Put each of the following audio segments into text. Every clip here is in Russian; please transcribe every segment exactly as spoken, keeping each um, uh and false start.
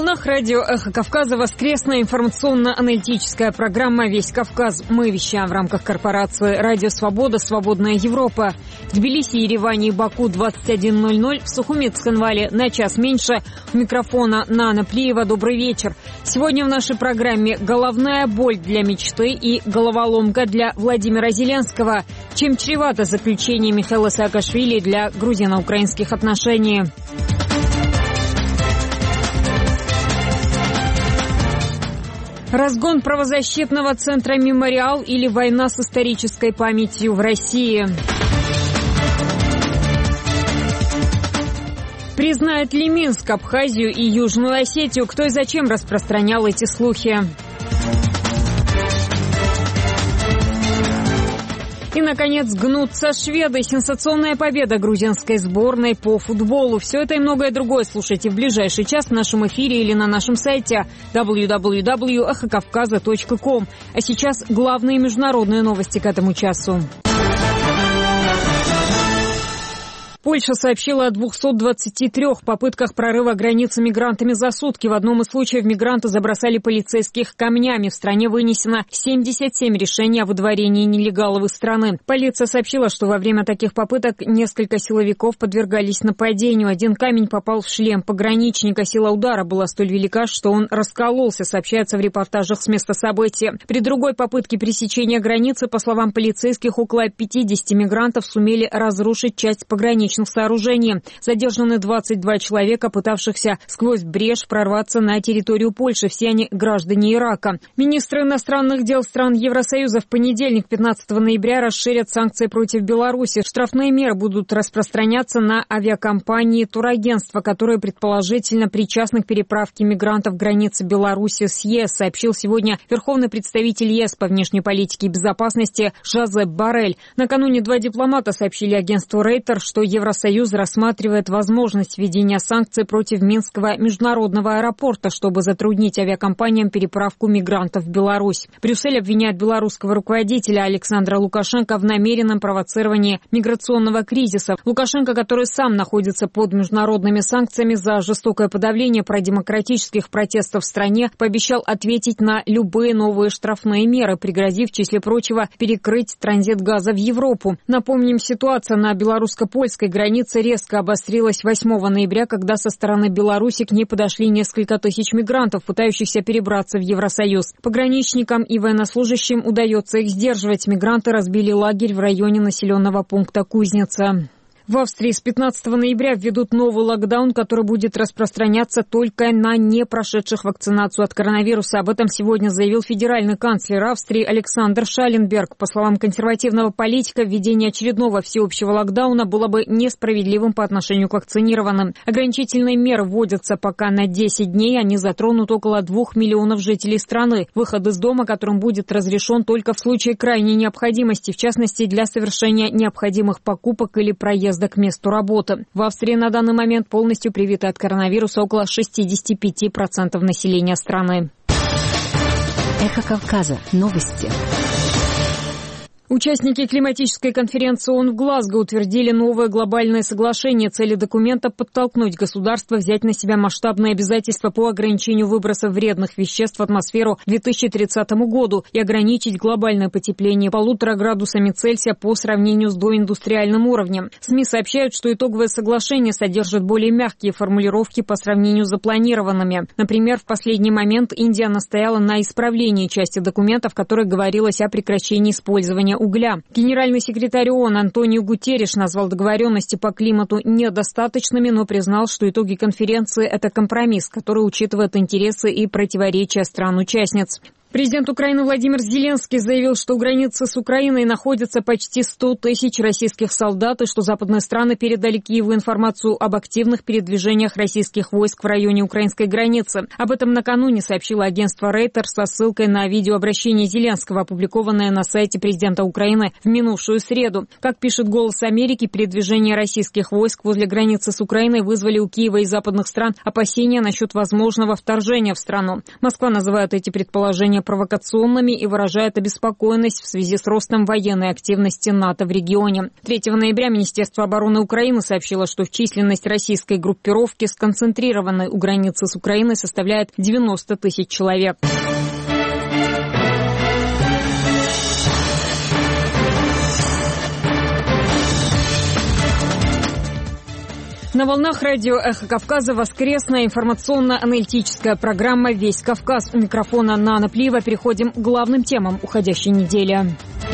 волнах радио «Эхо Кавказа» воскресная информационно-аналитическая программа «Весь Кавказ». Мы вещаем в рамках корпорации «Радио Свобода. Свободная Европа». В Тбилиси, Ереване и Баку двадцать один ноль ноль, в Сухуми, Цхинвале на час меньше. У микрофона Нана Плиева. Добрый вечер. Сегодня в нашей программе головная боль для мечты и головоломка для Владимира Зеленского. Чем чревато заключение Михаила Саакашвили для грузино-украинских отношений? Разгон правозащитного центра «Мемориал» или война с исторической памятью в России. Признает ли Минск Абхазию и Южную Осетию? Кто и зачем распространял эти слухи? И, наконец, гнутся шведы. Сенсационная победа грузинской сборной по футболу. Все это и многое другое слушайте в ближайший час в нашем эфире или на нашем сайте дабл ю дабл ю дабл ю точка эхо кавказа точка ком. А сейчас главные международные новости к этому часу. Польша сообщила о двухстах двадцати трёх попытках прорыва границы мигрантами за сутки. В одном из случаев мигранты забросали полицейских камнями. В стране вынесено семьдесят семь решений о выдворении нелегалов из страны. Полиция сообщила, что во время таких попыток несколько силовиков подвергались нападению. Один камень попал в шлем пограничника. Сила удара была столь велика, что он раскололся, сообщается в репортажах с места события. При другой попытке пересечения границы, по словам полицейских, около пятидесяти мигрантов сумели разрушить часть пограничника сооружений. Задержаны двадцать два человека, пытавшихся сквозь брешь прорваться на территорию Польши. Все они граждане Ирака. Министры иностранных дел стран Евросоюза в понедельник, пятнадцатого ноября, расширят санкции против Беларуси. Штрафные меры будут распространяться на авиакомпании турагентства, которые предположительно причастны к переправке мигрантов границы Беларуси с ЕС, сообщил сегодня верховный представитель ЕС по внешней политике и безопасности Жозеп Боррель. Накануне два дипломата сообщили агентству Рейтер, что Евросоюз рассматривает возможность введения санкций против Минского международного аэропорта, чтобы затруднить авиакомпаниям переправку мигрантов в Беларусь. Брюссель обвиняет белорусского руководителя Александра Лукашенко в намеренном провоцировании миграционного кризиса. Лукашенко, который сам находится под международными санкциями за жестокое подавление продемократических протестов в стране, пообещал ответить на любые новые штрафные меры, пригрозив, в числе прочего, перекрыть транзит газа в Европу. Напомним, ситуация на белорусско-польской граница резко обострилась восьмого ноября, когда со стороны Беларуси к ней подошли несколько тысяч мигрантов, пытающихся перебраться в Евросоюз. Пограничникам и военнослужащим удается их сдерживать. Мигранты разбили лагерь в районе населенного пункта Кузница. В Австрии с пятнадцатого ноября введут новый локдаун, который будет распространяться только на не прошедших вакцинацию от коронавируса. Об этом сегодня заявил федеральный канцлер Австрии Александр Шалленберг. По словам консервативного политика, введение очередного всеобщего локдауна было бы несправедливым по отношению к вакцинированным. Ограничительные меры вводятся пока на десять дней. Они затронут около двух миллионов жителей страны. Выход из дома, которым будет разрешен только в случае крайней необходимости, в частности для совершения необходимых покупок или проезда к месту работы. В Австрии на данный момент полностью привиты от коронавируса около шестьдесят пять процентов населения страны. Эхо Кавказа. Новости. Участники климатической конференции ООН в Глазго утвердили новое глобальное соглашение. Цели документа – подтолкнуть государство взять на себя масштабные обязательства по ограничению выбросов вредных веществ в атмосферу к две тысячи тридцатому году и ограничить глобальное потепление полутора градусами Цельсия по сравнению с доиндустриальным уровнем. СМИ сообщают, что итоговое соглашение содержит более мягкие формулировки по сравнению с запланированными. Например, в последний момент Индия настояла на исправлении части документа, в которой говорилось о прекращении использования угля. Генеральный секретарь ООН Антонио Гутерриш назвал договоренности по климату недостаточными, но признал, что итоги конференции – это компромисс, который учитывает интересы и противоречия стран-участниц. Президент Украины Владимир Зеленский заявил, что у границы с Украиной находится почти сто тысяч российских солдат и что западные страны передали Киеву информацию об активных передвижениях российских войск в районе украинской границы. Об этом накануне сообщило агентство Рейтер со ссылкой на видеообращение Зеленского, опубликованное на сайте президента Украины в минувшую среду. Как пишет «Голос Америки», передвижение российских войск возле границы с Украиной вызвали у Киева и западных стран опасения насчет возможного вторжения в страну. Москва называет эти предположения заявления провокационными и выражает обеспокоенность в связи с ростом военной активности НАТО в регионе. третьего ноября Министерство обороны Украины сообщило, что численность российской группировки, сконцентрированной у границы с Украиной, составляет девяносто тысяч человек. На волнах радио «Эхо Кавказа» воскресная информационно-аналитическая программа «Весь Кавказ». У микрофона Нана Плиева. Переходим к главным темам уходящей недели.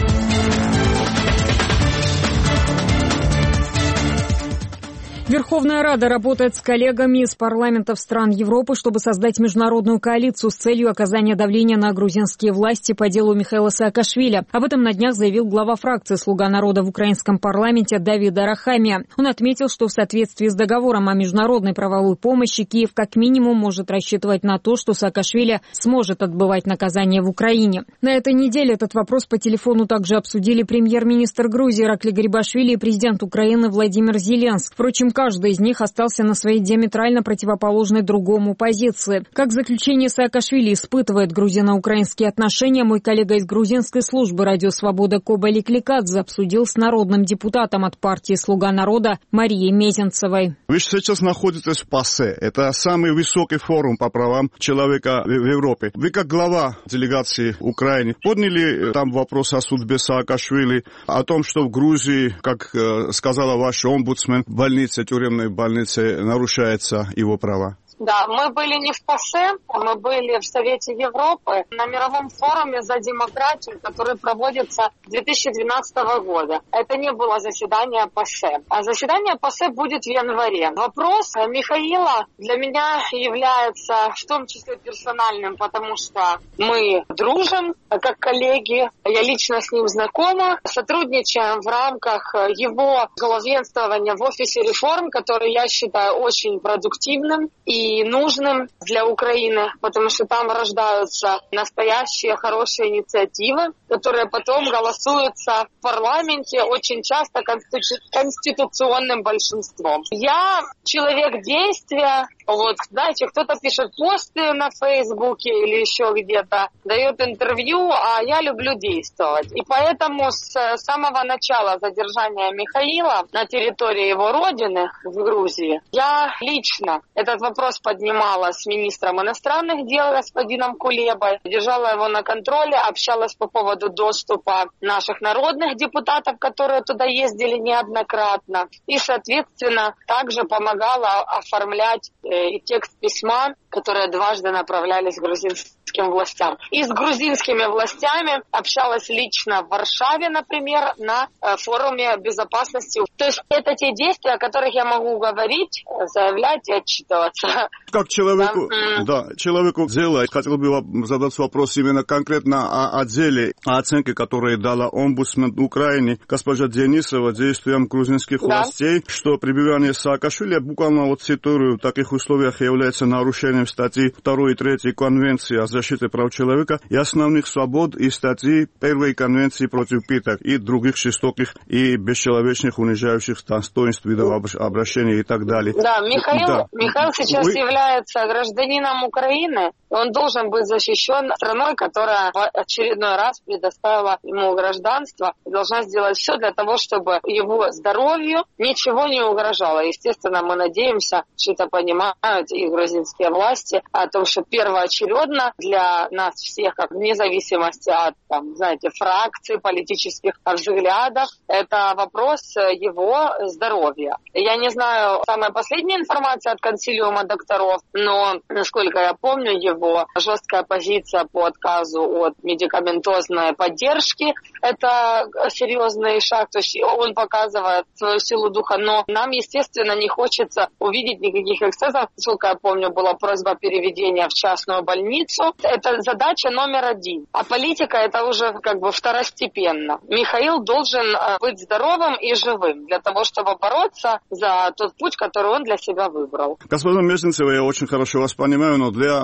Верховная Рада работает с коллегами из парламентов стран Европы, чтобы создать международную коалицию с целью оказания давления на грузинские власти по делу Михаила Саакашвили. Об этом на днях заявил глава фракции «Слуга народа» в украинском парламенте Давид Арахамия. Он отметил, что в соответствии с договором о международной правовой помощи Киев как минимум может рассчитывать на то, что Саакашвили сможет отбывать наказание в Украине. На этой неделе этот вопрос по телефону также обсудили премьер-министр Грузии Иракли Гарибашвили и президент Украины Владимир Зеленский. Впрочем, каждый из них остался на своей диаметрально противоположной другому позиции. Как заключение Саакашвили испытывает грузино-украинские отношения, мой коллега из грузинской службы «Радио Свобода» Коба Ликликадзе обсудил с народным депутатом от партии «Слуга народа» Марией Мезенцевой. Вы сейчас находитесь в ПАСЕ. Это самый высокий форум по правам человека в Европе. Вы как глава делегации Украины подняли там вопрос о судьбе Саакашвили, о том, что в Грузии, как сказала ваш омбудсмен, в больнице, тюремной больнице нарушаются его права? Да, мы были не в ПАСЕ, мы были в Совете Европы на мировом форуме за демократию, который проводится с две тысячи двенадцатого года. Это не было заседание ПАСЕ. А заседание ПАСЕ будет в январе. Вопрос Михаила для меня является в том числе персональным, потому что мы дружим как коллеги, я лично с ним знакома, сотрудничаем в рамках его главенствования в офисе реформ, который я считаю очень продуктивным и и нужным для Украины, потому что там рождаются настоящие хорошие инициативы, которые потом голосуются в парламенте очень часто конститу- конституционным большинством. Я человек действия. Вот, знаете, кто-то пишет посты на Фейсбуке или еще где-то, дает интервью, а я люблю действовать. И поэтому с самого начала задержания Михаила на территории его родины, в Грузии, я лично этот вопрос поднимала с министром иностранных дел господином Кулебой, держала его на контроле, общалась по поводу доступа наших народных депутатов, которые туда ездили неоднократно. И, соответственно, также помогала оформлять и текст письма, которые дважды направлялись грузинским властям. И с грузинскими властями общалась лично в Варшаве, например, на форуме безопасности. То есть это те действия, о которых я могу говорить, заявлять и отчитываться. Как человеку, да, да человеку дела, хотел бы задать вопрос именно конкретно о, о деле, о оценке, которую дала омбудсмен Украины госпожа Денисова действиям грузинских да. властей, что пребывание Саакашвили, буквально вот цитирую, в таких условиях является нарушением статьи второй и третьей Конвенции о защите прав человека и основных свобод и статьи первой Конвенции против пыток и других жестоких и бесчеловечных, унижающих достоинств видов обращения и так далее. Да, Михаил, да. Михаил сейчас Вы... является гражданином Украины. Он должен быть защищен страной, которая в очередной раз предоставила ему гражданство и должна сделать все для того, чтобы его здоровью ничего не угрожало. Естественно, мы надеемся, что это понимают и грузинские власти, о том, что первоочередно для нас всех, как вне зависимости от, там, знаете, фракций, политических взглядов, это вопрос его здоровья. Я не знаю, самая последняя информация от консилиума докторов, но, насколько я помню, его жесткая позиция по отказу от медикаментозной поддержки, это серьезный шаг, то есть он показывает свою силу духа, но нам, естественно, не хочется увидеть никаких эксцессов. Насколько я помню, была просьба переведения в частную больницу. Это задача номер один. А политика это уже как бы второстепенно. Михаил должен быть здоровым и живым для того, чтобы бороться за тот путь, который он для себя выбрал. Господин Мезенцева, я очень хорошо вас понимаю, но для нас,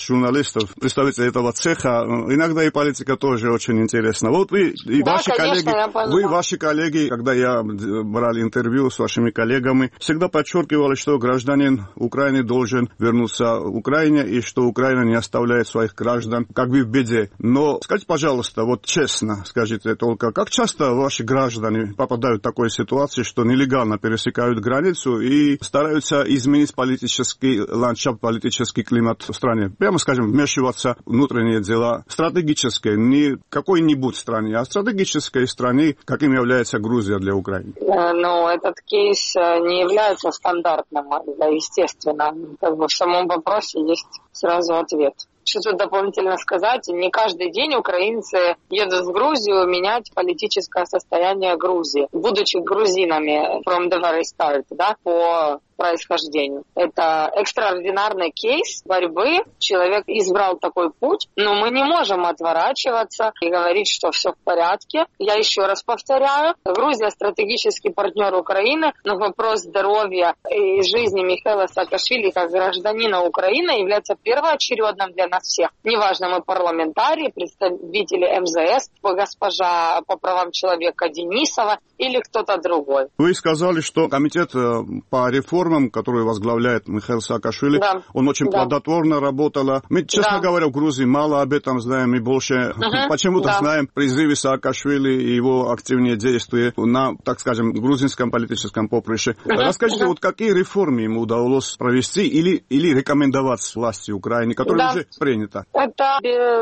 журналистов, представителей этого цеха, иногда и политика тоже очень интересна. Вот вы и да, ваши конечно, коллеги, вы ваши коллеги, когда я брал интервью с вашими коллегами, всегда подчеркивали, что гражданин Украины должен вернуться в Украине и что Украина не оставляет своих граждан как бы в беде. Но скажите, пожалуйста, вот честно скажите только, как часто ваши граждане попадают в такой ситуации, что нелегально пересекают границу и стараются изменить политический ландшафт, политический климат в стране? Прямо скажем, вмешиваться в внутренние дела стратегические, не какой-нибудь стране, а стратегической стране, каким является Грузия для Украины. Ну, этот кейс не является стандартным, да, естественно. Как бы в самом вопросе есть сразу ответ. Что тут дополнительно сказать? Не каждый день украинцы едут в Грузию менять политическое состояние Грузии, будучи грузинами from the very start, да, по происхождению. Это экстраординарный кейс борьбы. Человек избрал такой путь, но мы не можем отворачиваться и говорить, что все в порядке. Я еще раз повторяю, Грузия стратегический партнер Украины, но вопрос здоровья и жизни Михаила Саакашвили как гражданина Украины является первоочередным для нас всех. Неважно, мы парламентарии, представители эм зэ эс, госпожа по правам человека Денисова или кто-то другой. Вы сказали, что комитет по реформам, который возглавляет Михаил Саакашвили, да. он очень да. плодотворно работал. Мы, честно да. говоря, в Грузии мало об этом знаем и больше uh-huh. почему-то да. знаем призывы Саакашвили и его активные действия на, так скажем, грузинском политическом поприще. Uh-huh. Расскажите, uh-huh. вот какие реформы ему удалось провести или, или рекомендовать власти Украины, которые да. уже приняты? Это,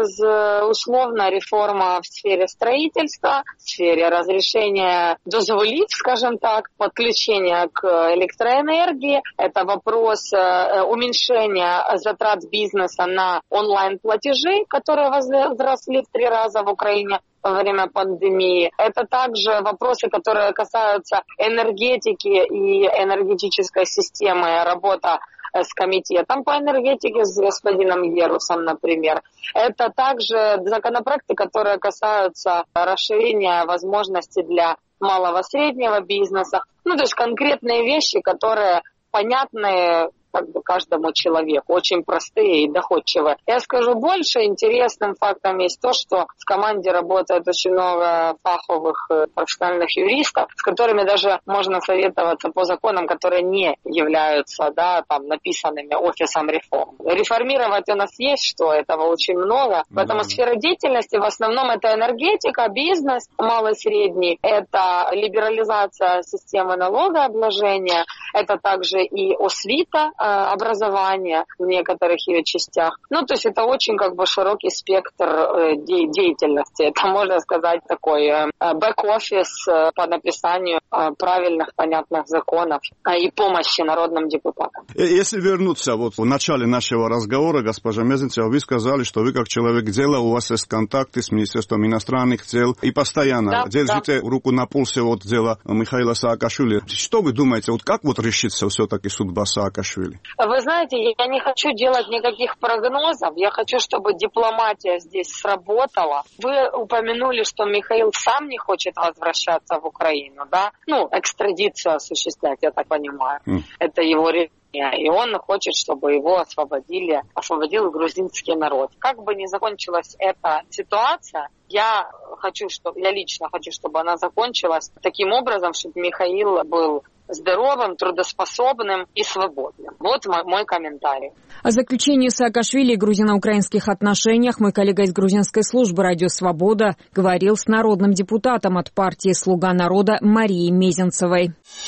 безусловно, реформа в сфере строительства, в сфере разрешения дозволить, скажем так, подключения к электроэнергии. Это вопрос уменьшения затрат бизнеса на онлайн-платежи, которые возросли в три раза в Украине во время пандемии. Это также вопросы, которые касаются энергетики и энергетической системы, работа с комитетом по энергетике, с господином Ерусом, например. Это также законопроекты, которые касаются расширения возможностей для малого и среднего бизнеса. Ну, то есть конкретные вещи, которые понятны как бы каждому человеку, очень простые и доходчивые. Я скажу больше, интересным фактом есть то, что в команде работает очень много фаховых профессиональных юристов, с которыми даже можно советоваться по законам, которые не являются, да, там, написанными офисом реформ. Реформировать у нас есть что, этого очень много. Поэтому mm-hmm. сфера деятельности в основном это энергетика, бизнес, малый и средний, это либерализация системы налогообложения, это также и освита, образования в некоторых ее частях. Ну, то есть это очень как бы широкий спектр де- деятельности. Это, можно сказать, такой бэк-офис по написанию правильных, понятных законов и помощи народным депутатам. Если вернуться вот в начале нашего разговора, госпожа Мезенцева, вы сказали, что вы как человек дела, у вас есть контакты с Министерством иностранных дел и постоянно да, держите да. руку на пульсе вот дела Михаила Саакашвили. Что вы думаете, вот как вот решится все-таки судьба Саакашвили? Вы знаете, я не хочу делать никаких прогнозов, я хочу, чтобы дипломатия здесь сработала. Вы упомянули, что Михаил сам не хочет возвращаться в Украину, да? Ну, экстрадицию осуществлять, я так понимаю. Mm. Это его решение. И он хочет, чтобы его освободили, освободил грузинский народ. Как бы ни закончилась эта ситуация, я хочу, чтобы, я лично хочу, чтобы она закончилась таким образом, чтобы Михаил был здоровым, трудоспособным и свободным. Вот мой, мой комментарий. О заключении Саакашвили и грузино-украинских отношениях мой коллега из грузинской службы «Радио Свобода» говорил с народным депутатом от партии «Слуга народа» Марией Мезенцевой.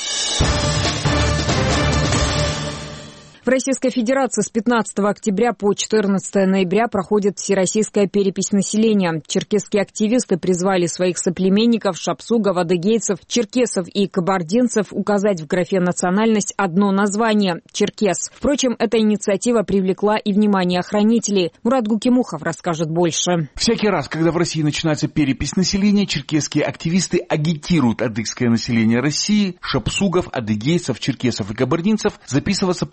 В Российской Федерации с пятнадцатого октября по четырнадцатое ноября проходит всероссийская перепись населения. Черкесские активисты призвали своих соплеменников, шапсугов, адыгейцев, черкесов и кабардинцев указать в графе «национальность» одно название – «черкес». Впрочем, эта инициатива привлекла и внимание охранителей. Мурат Гукимухов расскажет больше. Всякий раз, когда в России начинается перепись населения, черкесские активисты агитируют адыгское население России, шапсугов, адыгейцев, черкесов и кабардинцев записываться под единым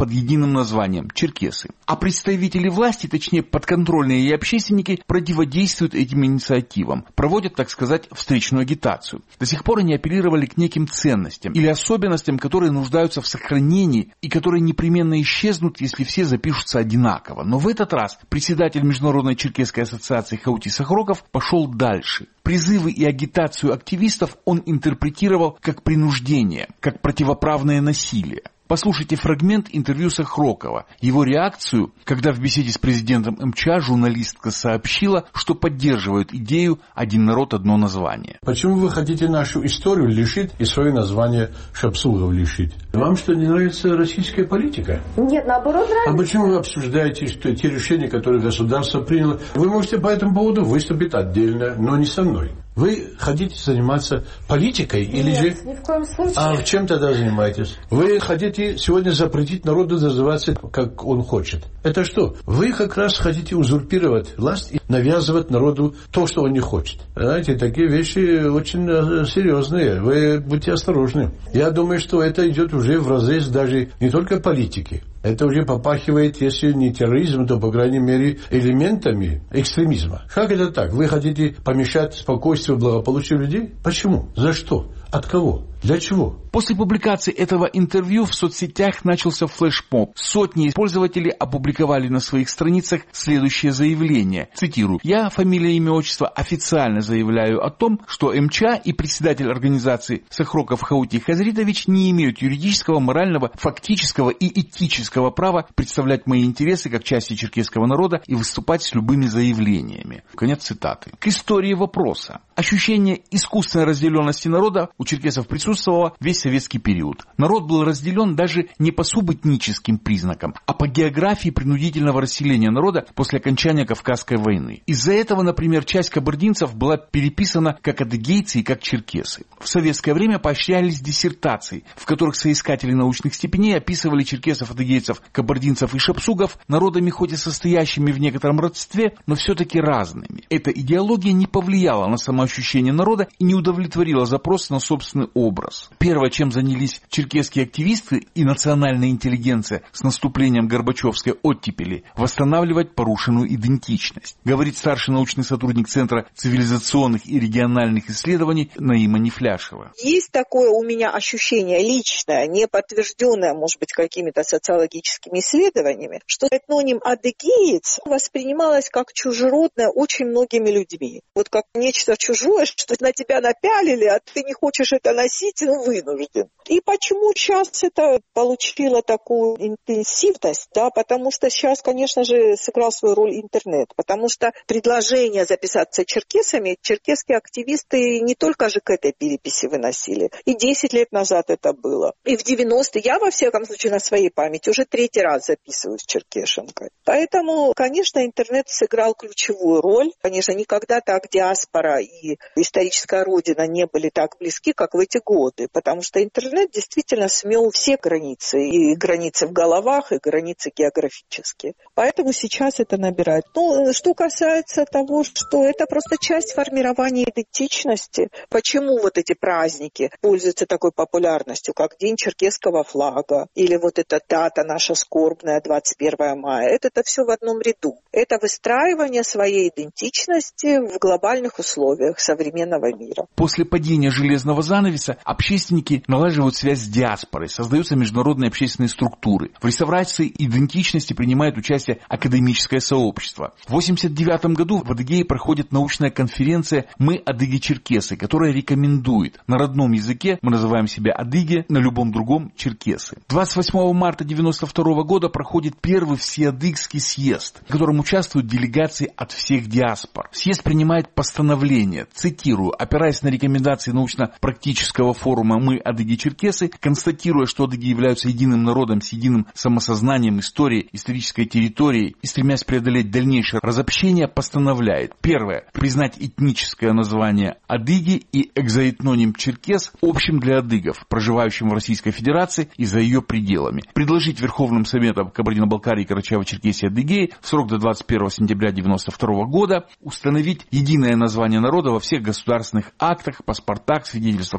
единым названием – черкесы. А представители власти, точнее подконтрольные ей общественники, противодействуют этим инициативам, проводят, так сказать, встречную агитацию. До сих пор они апеллировали к неким ценностям или особенностям, которые нуждаются в сохранении и которые непременно исчезнут, если все запишутся одинаково. Но в этот раз председатель Международной черкесской ассоциации Хаути Сахроков пошел дальше. Призывы и агитацию активистов он интерпретировал как принуждение, как противоправное насилие. Послушайте фрагмент интервью Сахрокова, его реакцию, когда в беседе с президентом эм че а журналистка сообщила, что поддерживает идею «один народ, одно название». Почему вы хотите нашу историю лишить и свое название Шапсугов лишить? Вам что, не нравится российская политика? Нет, наоборот, нравится. А почему вы обсуждаете что те решения, которые государство приняло? Вы можете по этому поводу выступить отдельно, но не со мной. Вы хотите заниматься политикой или Нет, же... ни в коем случае. А в чем тогда занимаетесь? Вы хотите сегодня запретить народу называться, как он хочет. Это что? Вы как раз хотите узурпировать власть и навязывать народу то, что он не хочет. Знаете, такие вещи очень серьезные. Вы будьте осторожны. Я думаю, что это идет уже в разрез даже не только политики. Это уже попахивает, если не терроризм, то, по крайней мере, элементами экстремизма. Как это так? Вы хотите помешать спокойствию и благополучию людей? Почему? За что? От кого? Для чего? После публикации этого интервью в соцсетях начался флешмоб. Сотни пользователей опубликовали на своих страницах следующее заявление. Цитирую. «Я, фамилия, имя, отчество, официально заявляю о том, что эм че а и председатель организации Сахроков Хаути Хазритович не имеют юридического, морального, фактического и этического права представлять мои интересы как части черкесского народа и выступать с любыми заявлениями». Конец цитаты. К истории вопроса. Ощущение искусственной разделенности народа у черкесов присутствовало весь советский период. Народ был разделен даже не по субэтническим признакам, а по географии принудительного расселения народа после окончания Кавказской войны. Из-за этого, например, часть кабардинцев была переписана как адыгейцы и как черкесы. В советское время поощрялись диссертации, в которых соискатели научных степеней описывали черкесов, адыгейцев, кабардинцев и шапсугов народами хоть и состоящими в некотором родстве, но все-таки разными. Эта идеология не повлияла на самоощущение народа и не удовлетворила запрос на собственный образ. Первое, чем занялись черкесские активисты и национальная интеллигенция с наступлением Горбачевской оттепели, восстанавливать порушенную идентичность, говорит старший научный сотрудник Центра цивилизационных и региональных исследований Наима Нефляшева. Есть такое у меня ощущение личное, не подтвержденное, может быть, какими-то социологическими исследованиями, что этноним адыгеец воспринималось как чужеродное очень многими людьми. Вот как нечто чужое, что на тебя напялили, а ты не хочешь это носить, ну, вынужден. И почему сейчас это получило такую интенсивность? Да, потому что сейчас, конечно же, сыграл свою роль интернет. Потому что предложение записаться черкесами черкесские активисты не только же к этой переписи выносили. И десять лет назад это было. И в девяностые. Я, во всяком случае, на своей памяти уже третий раз записываюсь черкешенкой. Поэтому, конечно, интернет сыграл ключевую роль. Конечно, никогда так диаспора и историческая родина не были так близки, как в эти годы. Потому что интернет действительно смел все границы. И границы в головах, и границы географические. Поэтому сейчас это набирает. Ну, что касается того, что это просто часть формирования идентичности. Почему вот эти праздники пользуются такой популярностью, как День черкесского флага, или вот эта дата наша скорбная, двадцать первое мая. Это, это все в одном ряду. Это выстраивание своей идентичности в глобальных условиях современного мира. После падения железного занавеса общественники налаживают связь с диаспорой, создаются международные общественные структуры. В реставрации идентичности принимает участие академическое сообщество. В восемьдесят девятом году в Адыгее проходит научная конференция «Мы адыги-черкесы», которая рекомендует на родном языке, мы называем себя адыги, на любом другом черкесы. двадцать восьмого марта девяносто второго года проходит первый всеадыгский съезд, в котором участвуют делегации от всех диаспор. Съезд принимает постановление, цитирую, опираясь на рекомендации научно-практического форума «Мы адыги-черкесы», констатируя, что адыги являются единым народом с единым самосознанием, историей, исторической территорией и стремясь преодолеть дальнейшее разобщение, постановляет: первое, признать этническое название адыги и экзоэтноним черкес общим для адыгов, проживающим в Российской Федерации и за ее пределами. Предложить Верховным Советом Кабардино-Балкарии, Карачаево-Черкесии и Адыгеи в срок до двадцать первого сентября девяносто второго года установить единое название народа во всех государственных актах, паспортах, свидетельствах о рождении,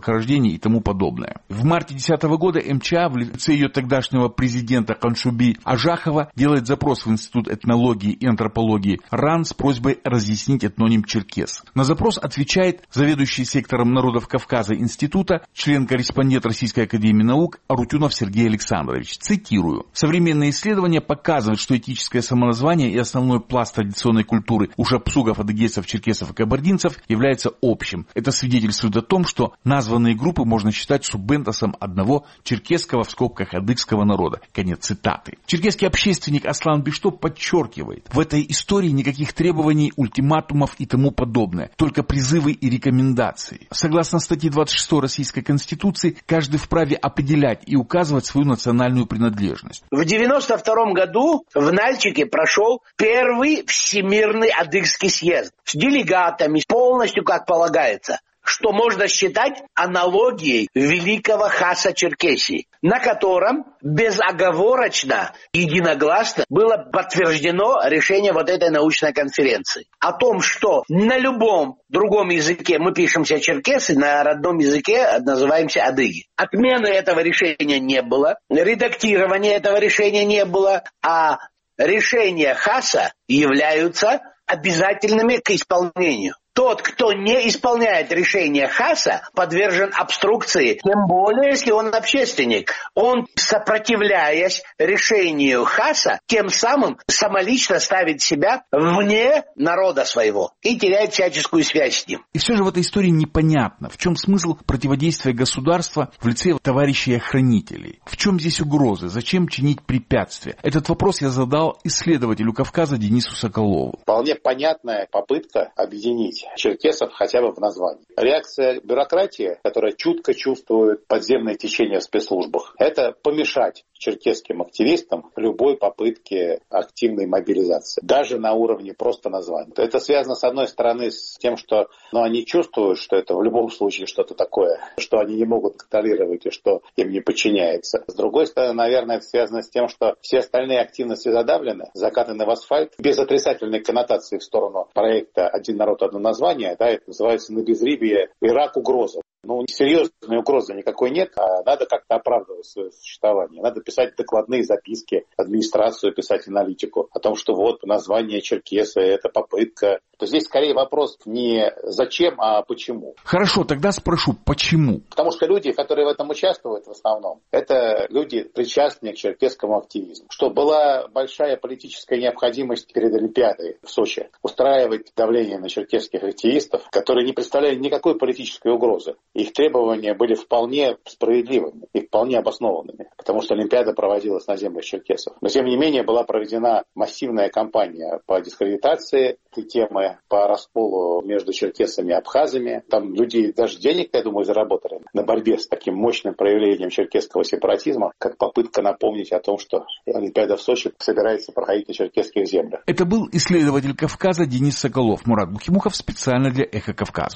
разрушения и тому подобное. В марте две тысячи десятого года эм че а в лице ее тогдашнего президента Каншуби Ажахова делает запрос в Институт этнологии и антропологии РАН с просьбой разъяснить этноним черкес. На запрос отвечает заведующий сектором народов Кавказа института, член-корреспондент Российской академии наук Арутюнов Сергей Александрович. Цитирую. Современные исследования показывают, что этическое самоназвание и основной пласт традиционной культуры у шапсугов, адыгейцев, черкесов и кабардинцев является общим. Это свидетельствует о том, что названные группы можно считать суббентосом одного черкесского в скобках адыгского народа. Конец цитаты. Черкесский общественник Аслан Бишто подчеркивает, в этой истории никаких требований, ультиматумов и тому подобное, только призывы и рекомендации. Согласно статье двадцать шесть Российской Конституции, каждый вправе определять и указывать свою национальную принадлежность. В девяносто втором году в Нальчике прошел первый Всемирный адыгский съезд с делегатами, полностью как полагается, что можно считать аналогией великого хаса Черкесии, на котором безоговорочно, единогласно было подтверждено решение вот этой научной конференции о том, что на любом другом языке мы пишемся черкесы, на родном языке называемся адыги. Отмены этого решения не было, редактирования этого решения не было, а решения хаса являются обязательными к исполнению. Тот, кто не исполняет решение хаса, подвержен обструкции, тем более, если он общественник. Он, сопротивляясь решению хаса, тем самым самолично ставит себя вне народа своего и теряет всяческую связь с ним. И все же в этой истории непонятно, в чем смысл противодействия государства в лице товарищей-охранителей. В чем здесь угрозы? Зачем чинить препятствия? Этот вопрос я задал исследователю Кавказа Денису Соколову. Вполне понятная попытка объединить черкесов хотя бы в названии. Реакция бюрократии, которая чутко чувствует подземные течения в спецслужбах, это помешать черкесским активистам любой попытке активной мобилизации, даже на уровне просто названия. Это связано, с одной стороны, с тем, что ну, они чувствуют, что это в любом случае что-то такое, что они не могут контролировать и что им не подчиняется. С другой стороны, наверное, это связано с тем, что все остальные активности задавлены, закатаны в асфальт, без отрицательной коннотации в сторону проекта «Один народ, одно название», да, это называется на безрыбье Ирак угроза. Ну, серьезной угрозы никакой нет, а надо как-то оправдывать свое существование. Надо писать докладные записки, администрацию писать аналитику о том, что вот название черкеса – это попытка. То здесь скорее вопрос не зачем, а почему. Хорошо, тогда спрошу, почему? Потому что люди, которые в этом участвуют в основном, это люди, причастные к черкесскому активизму. Что была большая политическая необходимость перед Олимпиадой в Сочи устраивать давление на черкесских активистов, которые не представляли никакой политической угрозы. Их требования были вполне справедливыми и вполне обоснованными, потому что Олимпиада проводилась на землях черкесов. Но, тем не менее, была проведена массивная кампания по дискредитации этой темы, по расколу между черкесами и абхазами. Там люди даже денег, я думаю, заработали на борьбе с таким мощным проявлением черкесского сепаратизма, как попытка напомнить о том, что Олимпиада в Сочи собирается проходить на черкесских землях. Это был исследователь Кавказа Денис Соколов. Мурат Бухимухов специально для «Эхо Кавказа».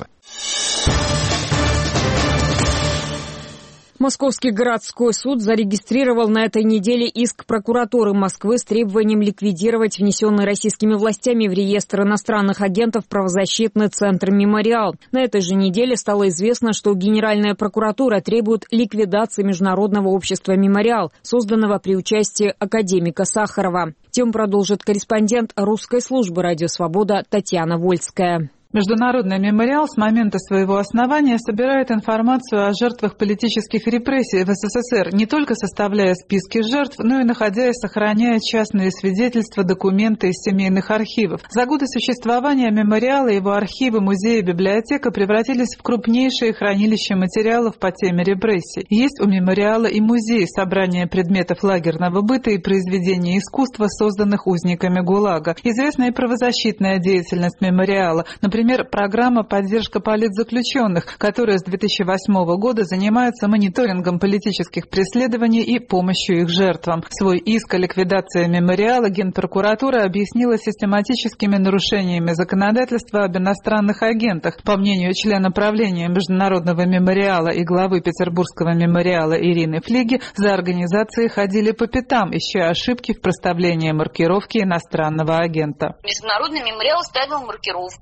Московский городской суд зарегистрировал на этой неделе иск прокуратуры Москвы с требованием ликвидировать внесенный российскими властями в реестр иностранных агентов правозащитный центр «Мемориал». На этой же неделе стало известно, что Генеральная прокуратура требует ликвидации Международного общества «Мемориал», созданного при участии академика Сахарова. Тему продолжит корреспондент русской службы «Радио Свобода» Татьяна Вольская. Международный мемориал с момента своего основания собирает информацию о жертвах политических репрессий в эс эс эс эр, не только составляя списки жертв, но и находя и сохраняя частные свидетельства, документы из семейных архивов. За годы существования мемориала его архивы, музеи и библиотека превратились в крупнейшие хранилища материалов по теме репрессий. Есть у мемориала и музей собрания предметов лагерного быта и произведений искусства, созданных узниками ГУЛАГа. Известна и правозащитная деятельность мемориала. Например, Например, программа «Поддержка политзаключенных», которая с две тысячи восьмого года занимается мониторингом политических преследований и помощью их жертвам. Свой иск о ликвидации мемориала Генпрокуратура объяснила систематическими нарушениями законодательства об иностранных агентах. По мнению члена правления Международного мемориала и главы Петербургского мемориала Ирины Флиги, за организацией ходили по пятам, ища ошибки в проставлении маркировки иностранного агента. Международный мемориал ставил маркировку, находил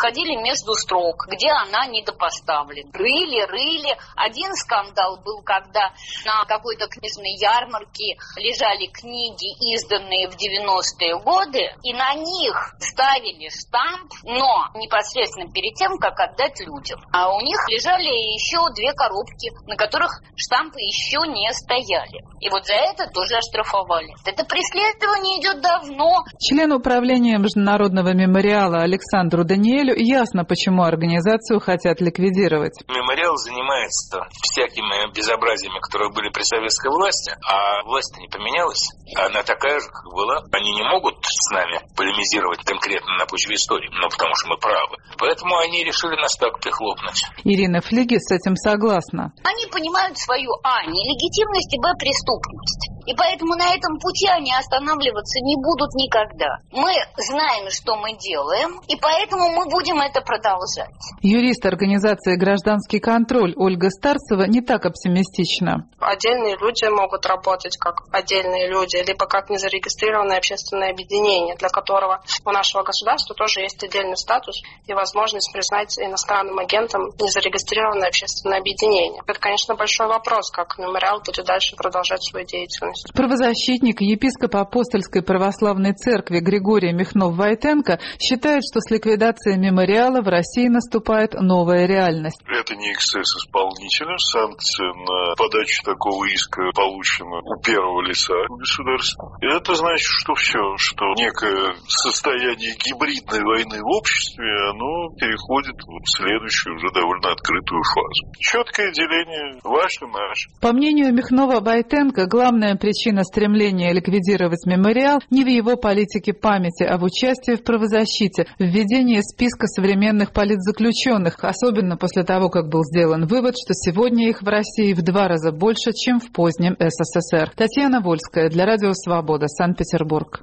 находили между строк, где она недопоставлена. Рыли, рыли. Один скандал был, когда на какой-то книжной ярмарке лежали книги, изданные в девяностые годы, и на них ставили штамп, но непосредственно перед тем, как отдать людям. А у них лежали еще две коробки, на которых штампы еще не стояли. И вот за это тоже оштрафовали. Это преследование идет давно. Член управления Международного мемориала Александру Даниэлю ясно, почему организацию хотят ликвидировать. Мемориал занимается всякими безобразиями, которые были при советской власти, а власть-то не поменялась. Она такая же, как была. Они не могут с нами полемизировать конкретно на почве истории, но потому что мы правы. Поэтому они решили нас так прихлопнуть. Ирина Флигис с этим согласна. Они понимают свою а. нелегитимность и б. преступность. И поэтому на этом пути они останавливаться не будут никогда. Мы знаем, что мы делаем, и поэтому мы будем это продолжать. Юрист организации «Гражданский контроль» Ольга Старцева не так оптимистична. Отдельные люди могут работать как отдельные люди, либо как незарегистрированное общественное объединение, для которого у нашего государства тоже есть отдельный статус и возможность признать иностранным агентом незарегистрированное общественное объединение. Это, конечно, большой вопрос, как мемориал будет дальше продолжать свою деятельность. Правозащитник, епископ Апостольской православной церкви Григорий Михнов-Войтенко считает, что с ликвидацией мемориала в России наступает новая реальность. Это не эксцесс исполнителя. Санкция на подачу такого иска получена у первого лица государства. И это значит, что все, что некое состояние гибридной войны в обществе, оно переходит в следующую, уже довольно открытую фазу. Четкое деление ваше-наше. По мнению Михнова-Войтенко, главная причина стремления ликвидировать мемориал не в его политике памяти, а в участии в правозащите, введении списка современных политзаключенных, особенно после того, как был сделан вывод, что сегодня их в России в два раза больше, чем в позднем СССР. Татьяна Вольская для Радио Свобода, Санкт-Петербург.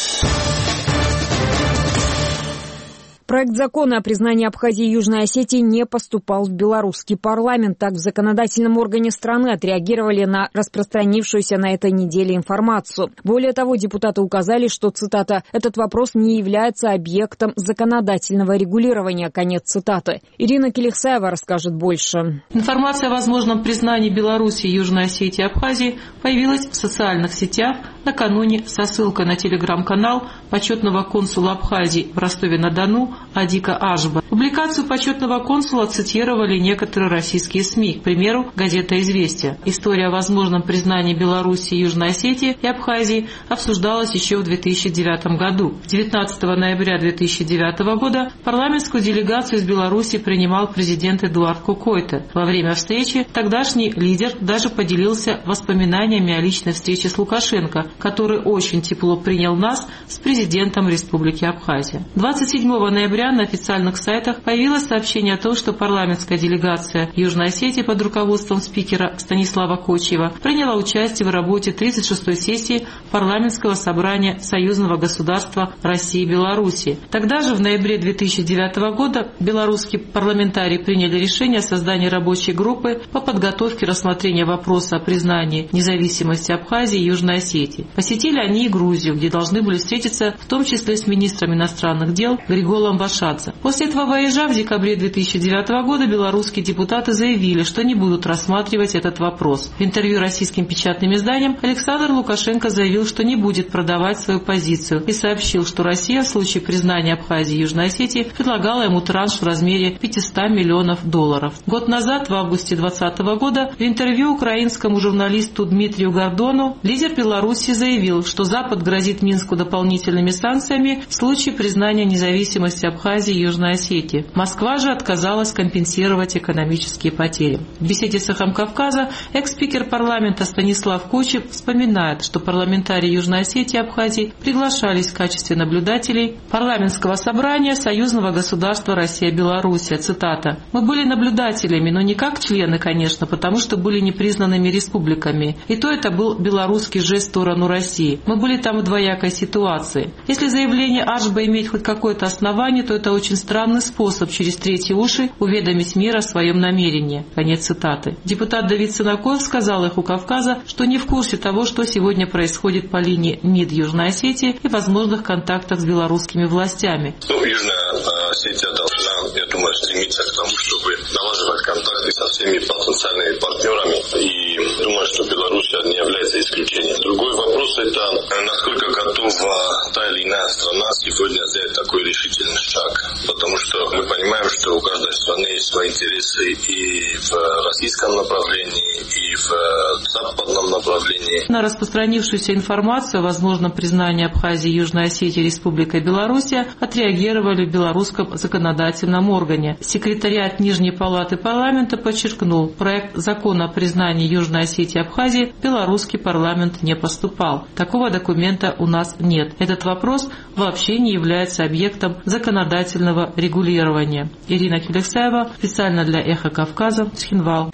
Проект закона о признании Абхазии и Южной Осетии не поступал в белорусский парламент. Так, в законодательном органе страны отреагировали на распространившуюся на этой неделе информацию. Более того, депутаты указали, что, цитата, «этот вопрос не является объектом законодательного регулирования», конец цитаты. Ирина Келихсаева расскажет больше. Информация о возможном признании Беларуси, Южной Осетии и Абхазии появилась в социальных сетях накануне со ссылкой на телеграм-канал почетного консула Абхазии в Ростове-на-Дону Адика Ашба. Публикацию почетного консула цитировали некоторые российские СМИ, к примеру, газета «Известия». История о возможном признании Беларуси, Южной Осетии и Абхазии обсуждалась еще в две тысячи девятом году. девятнадцатого ноября две тысячи девятого года парламентскую делегацию из Беларуси принимал президент Эдуард Кукойто. Во время встречи тогдашний лидер даже поделился воспоминаниями о личной встрече с Лукашенко, который очень тепло принял нас с президентом Республики Абхазия. двадцать седьмого ноября на официальных сайтах появилось сообщение о том, что парламентская делегация Южной Осетии под руководством спикера Станислава Кочиева приняла участие в работе тридцать шестой сессии парламентского собрания Союзного государства России и Беларуси. Тогда же, в ноябре две тысячи девятого года, белорусские парламентарии приняли решение о создании рабочей группы по подготовке рассмотрения вопроса о признании независимости Абхазии и Южной Осетии. Посетили они и Грузию, где должны были встретиться в том числе с министром иностранных дел Григолом Вашадзе. После этого вояжа в декабре две тысячи девятого года белорусские депутаты заявили, что не будут рассматривать этот вопрос. В интервью российским печатным изданиям Александр Лукашенко заявил, что не будет продавать свою позицию и сообщил, что Россия в случае признания Абхазии и Южной Осетии предлагала ему транш в размере пятьсот миллионов долларов. Год назад, в августе двадцатого года, в интервью украинскому журналисту Дмитрию Гордону лидер Беларуси заявил, что Запад грозит Минску дополнительными санкциями в случае признания независимости Абхазии и Южной Осетии. Москва же отказалась компенсировать экономические потери. В беседе с «Эхом Кавказа» экс-спикер парламента Станислав Кочиев вспоминает, что парламентарии Южной Осетии и Абхазии приглашались в качестве наблюдателей парламентского собрания Союзного государства Россия-Белоруссия. Цитата. «Мы были наблюдателями, но не как члены, конечно, потому что были непризнанными республиками. И то это был белорусский жест в сторону России. Мы были там в двоякой ситуации. Если заявление Ашба имеет хоть какое-то основание, то это очень странный способ через третьи уши уведомить мир о своем намерении. Конец цитаты. Депутат Давид Сынакоев сказал «Эху Кавказа», что не в курсе того, что сегодня происходит по линии МИД Южной Осетии и возможных контактах с белорусскими властями. Ну, Южная Осетия должна, я думаю, стремиться к тому, чтобы налаживать контакты со всеми потенциальными партнерами. И думаю, что Беларусь не является исключением. Другой вопрос – это насколько готова та или иная страна сегодня сделать такой решительный шаг. Потому что мы понимаем, что у каждой страны есть свои интересы и в российском направлении, и в западном направлении. На распространившуюся информацию о возможном признании Абхазии и Южной Осетии Республикой Белоруссия отреагировали в белорусском законодательном органе. Секретариат Нижней палаты парламента подчеркнул, проект закона о признании Южной Осетии и Абхазии в белорусский парламент не поступал. Такого документа у нас нет. Этот вопрос вообще не является объектом законодательного регулирования. Ирина Келексаева, специально для «Эхо Кавказа», Цхинвал.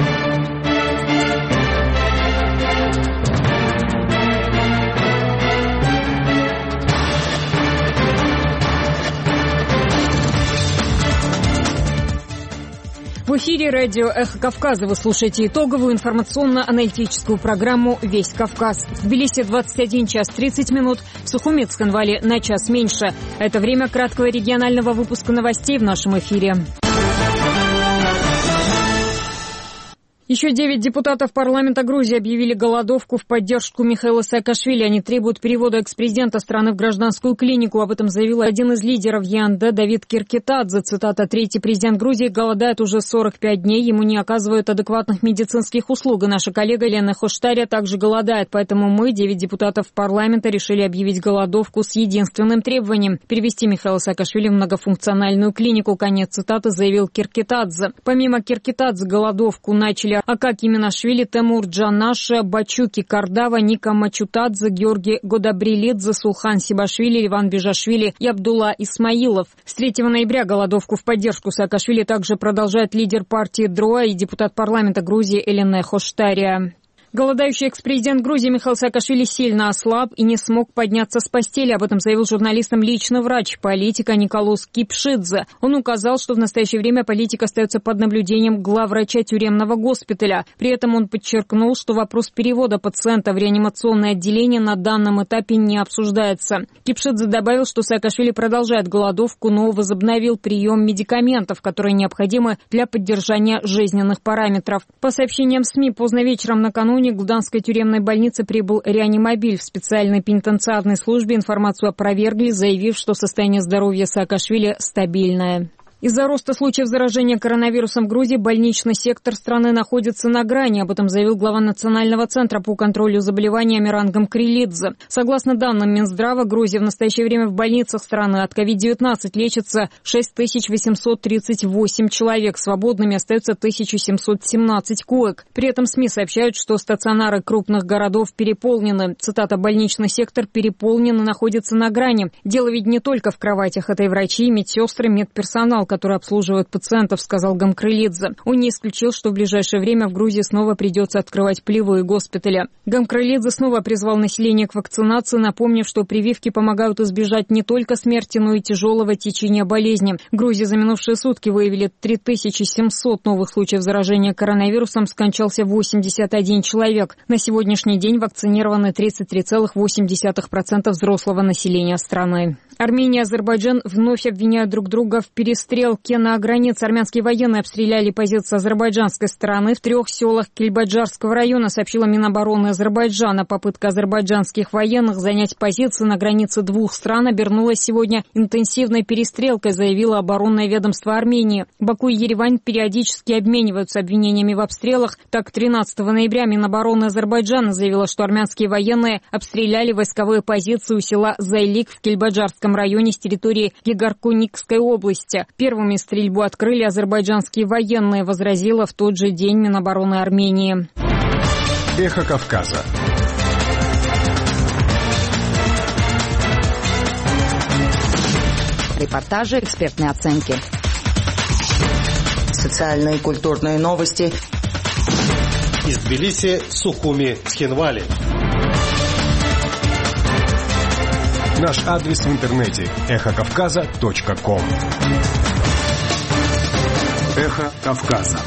В эфире радио «Эхо Кавказа» вы слушаете итоговую информационно-аналитическую программу «Весь Кавказ». В Тбилиси двадцать один час тридцать минут, в Сухуми и Цхинвале на час меньше. Это время краткого регионального выпуска новостей в нашем эфире. Еще девять депутатов парламента Грузии объявили голодовку в поддержку Михаила Саакашвили. Они требуют перевода экс-президента страны в гражданскую клинику. Об этом заявил один из лидеров ЕНД Давид Киркитадзе. Цитата: «Третий президент Грузии голодает уже сорок пять дней. Ему не оказывают адекватных медицинских услуг. И наша коллега Лена Хоштаря также голодает. Поэтому мы, девять депутатов парламента, решили объявить голодовку с единственным требованием – перевести Михаила Саакашвили в многофункциональную клинику». Конец цитаты, заявил Киркитадзе. Помимо Киркитадзе голодовку начали Акаки Минашвили, Темур Джанаша, Бачуки Кардава, Ника Мачутадзе, Георгий Годабрилидзе, Сулхан Сибашвили, Ливан Бежашвили и Абдулла Исмаилов. С третьего ноября голодовку в поддержку Саакашвили также продолжает лидер партии ДРОА и депутат парламента Грузии Элена Хоштаря. Голодающий экс-президент Грузии Михаил Саакашвили сильно ослаб и не смог подняться с постели. Об этом заявил журналистам лично врач политика Николос Кипшидзе. Он указал, что в настоящее время политик остается под наблюдением главврача тюремного госпиталя. При этом он подчеркнул, что вопрос перевода пациента в реанимационное отделение на данном этапе не обсуждается. Кипшидзе добавил, что Саакашвили продолжает голодовку, но возобновил прием медикаментов, которые необходимы для поддержания жизненных параметров. По сообщениям СМИ, поздно вечером накануне в Гданской тюремной больнице прибыл реанимобиль. В специальной пенитенциарной службе информацию опровергли, заявив, что состояние здоровья Саакашвили стабильное. Из-за роста случаев заражения коронавирусом в Грузии больничный сектор страны находится на грани. Об этом заявил глава Национального центра по контролю заболеваниями Рангам Крилидзе. Согласно данным Минздрава, Грузии в настоящее время в больницах страны от ковид девятнадцать лечится шесть тысяч восемьсот тридцать восемь человек. Свободными остается тысяча семьсот семнадцать коек. При этом СМИ сообщают, что стационары крупных городов переполнены. Цитата: «Больничный сектор переполнен и находится на грани. Дело ведь не только в кроватях. Это и врачи, медсестры, медперсонал, который обслуживает пациентов», — сказал Гамкрылидзе. Он не исключил, что в ближайшее время в Грузии снова придется открывать полевые госпитали. Гамкрылидзе снова призвал население к вакцинации, напомнив, что прививки помогают избежать не только смерти, но и тяжелого течения болезни. В Грузии за минувшие сутки выявили три тысячи семьсот новых случаев заражения коронавирусом, скончался восемьдесят один человек. На сегодняшний день вакцинированы тридцать три целых восемь десятых процента взрослого населения страны. Армения и Азербайджан вновь обвиняют друг друга в перестрелке на границе. Армянские военные обстреляли позиции азербайджанской стороны в трех селах Кельбаджарского района, сообщила Минобороны Азербайджана. Попытка азербайджанских военных занять позиции на границе двух стран обернулась сегодня интенсивной перестрелкой, заявило оборонное ведомство Армении. Баку и Еревань периодически обмениваются обвинениями в обстрелах. Так, тринадцатого ноября Минобороны Азербайджана заявила, что армянские военные обстреляли войсковые позиции у села Зайлик в Кельбаджарском районе с территории Гегаркуникской области. Первыми стрельбу открыли азербайджанские военные, возразила в тот же день Минобороны Армении. Эхо Кавказа. Репортажи, экспертные оценки. Социальные и культурные новости. Из Тбилиси, Сухуми, Цхинвали. Наш адрес в интернете – эхо кавказа точка ком. Эхо Кавказа.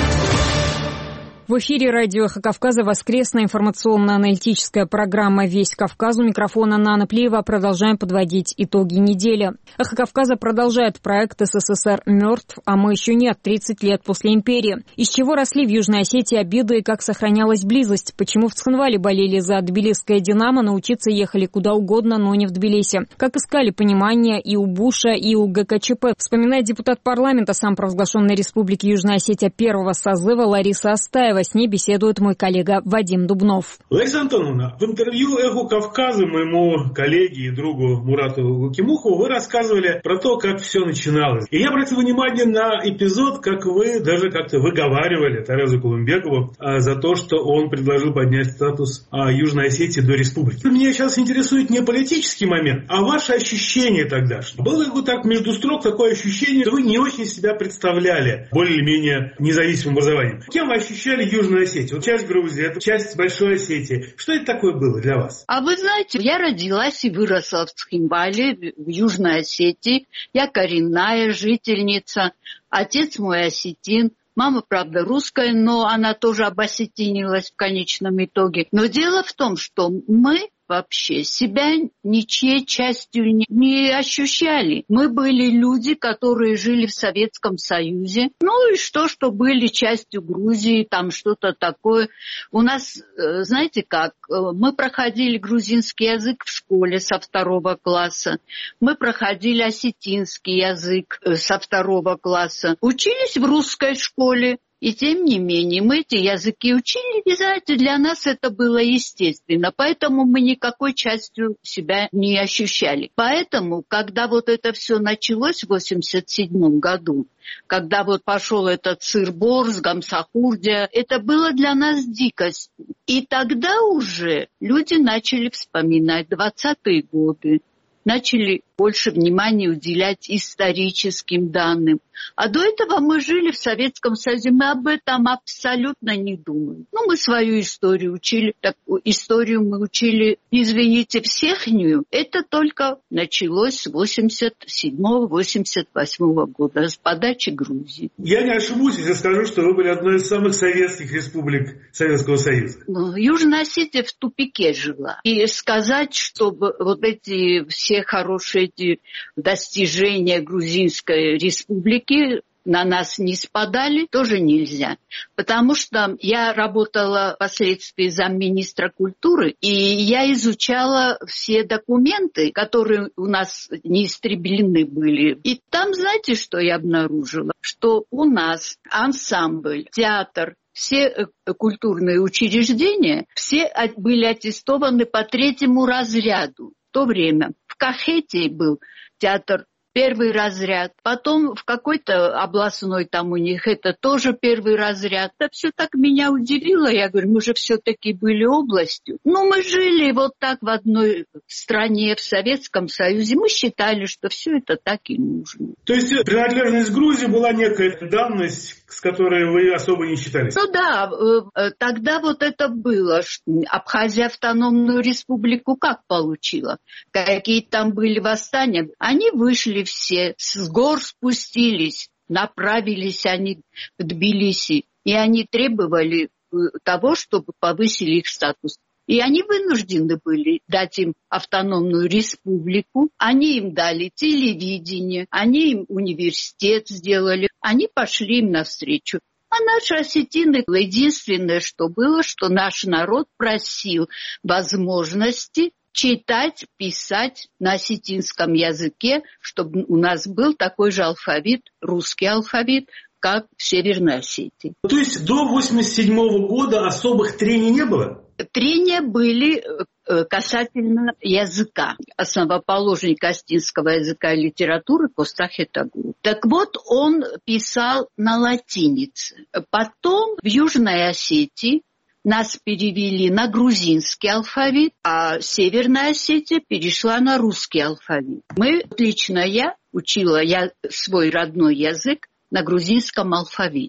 В эфире радио «Эхо Кавказа» воскресная информационно-аналитическая программа «Весь Кавказ». У микрофона Нана Плиева. Продолжаем подводить итоги недели. «Эхо Кавказа» продолжает проект «СССР мертв, а мы еще нет. тридцать лет после империи». Из чего росли в Южной Осетии обиды и как сохранялась близость? Почему в Цхинвале болели за тбилисское «Динамо», научиться ехали куда угодно, но не в Тбилиси? Как искали понимание и у Буша, и у ГКЧП? Вспоминает депутат парламента самопровозглашенной Республики Южная Осетия первого созыва Лариса Астаева. С ней беседует мой коллега Вадим Дубнов. Лариса Антоновна, в интервью «Эху Кавказа» моему коллеге и другу Мурату Лукимуху вы рассказывали про то, как все начиналось. И я обратил внимание на эпизод, как вы даже как-то выговаривали Тарезу Кулумбекову а, за то, что он предложил поднять статус а, Южной Осетии до республики. Меня сейчас интересует не политический момент, а ваше ощущение тогдашнее. Было ли вот так между строк такое ощущение, что вы не очень себя представляли более-менее независимым образованием? Кем вы ощущали Южную Осетию? Вот часть Грузии, это часть Большой Осетии. Что это такое было для вас? А вы знаете, я родилась и выросла в Цхинвале, в Южной Осетии. Я коренная жительница. Отец мой осетин. Мама, правда, русская, но она тоже обосетинилась в конечном итоге. Но дело в том, что мы вообще себя ничьей частью не, не ощущали. Мы были люди, которые жили в Советском Союзе. Ну и что, что были частью Грузии, там что-то такое. У нас, знаете как, мы проходили грузинский язык в школе со второго класса. Мы проходили осетинский язык со второго класса. Учились в русской школе. И тем не менее, мы эти языки учили, и, знаете, для нас это было естественно, поэтому мы никакой частью себя не ощущали. Поэтому, когда вот это все началось в восемьдесят седьмом году, когда вот пошел этот сыр-бор с Гамсахурдия, это было для нас дикость. И тогда уже люди начали вспоминать двадцатые годы, начали больше внимания уделять историческим данным. А до этого мы жили в Советском Союзе, мы об этом абсолютно не думали. Ну, мы свою историю учили, так, историю мы учили, извините, всехнюю. Это только началось с восемьдесят седьмого — восемьдесят восьмого года, с подачи Грузии. Я не ошибусь, если скажу, что вы были одной из самых советских республик Советского Союза. Ну, Южная Осетия в тупике жила. И сказать, чтобы вот эти все хорошие эти достижения Грузинской республики на нас не спадали, тоже нельзя. Потому что я работала впоследствии замминистра культуры, и я изучала все документы, которые у нас не истреблены были. И там, знаете, что я обнаружила? Что у нас ансамбль, театр, все культурные учреждения, все были аттестованы по третьему разряду. В то время в Кахете был театр первый разряд, потом в какой-то областной там у них это тоже первый разряд. Это все так меня удивило. Я говорю, мы же все-таки были областью. Ну, мы жили вот так в одной стране, в Советском Союзе. Мы считали, что все это так и нужно. То есть принадлежность Грузии была некая данность, с которой вы особо не считались? Ну да, тогда вот это было. Абхазия автономную республику как получила? Какие там были восстания? Они вышли все, с гор спустились, направились они в Тбилиси, и они требовали того, чтобы повысили их статус. И они вынуждены были дать им автономную республику, они им дали телевидение, они им университет сделали, они пошли им навстречу. А наши осетины, единственное, что было, что наш народ просил возможности читать, писать на осетинском языке, чтобы у нас был такой же алфавит, русский алфавит, как в Северной Осетии. То есть до восемьдесят седьмого года особых трений не было? Трения были касательно языка. Основоположник остинского языка и литературы Коста Хетагу. Так вот, он писал на латинице. Потом в Южной Осетии нас перевели на грузинский алфавит, а Северная Осетия перешла на русский алфавит. Мы, лично я, учила я свой родной язык на грузинском алфавите.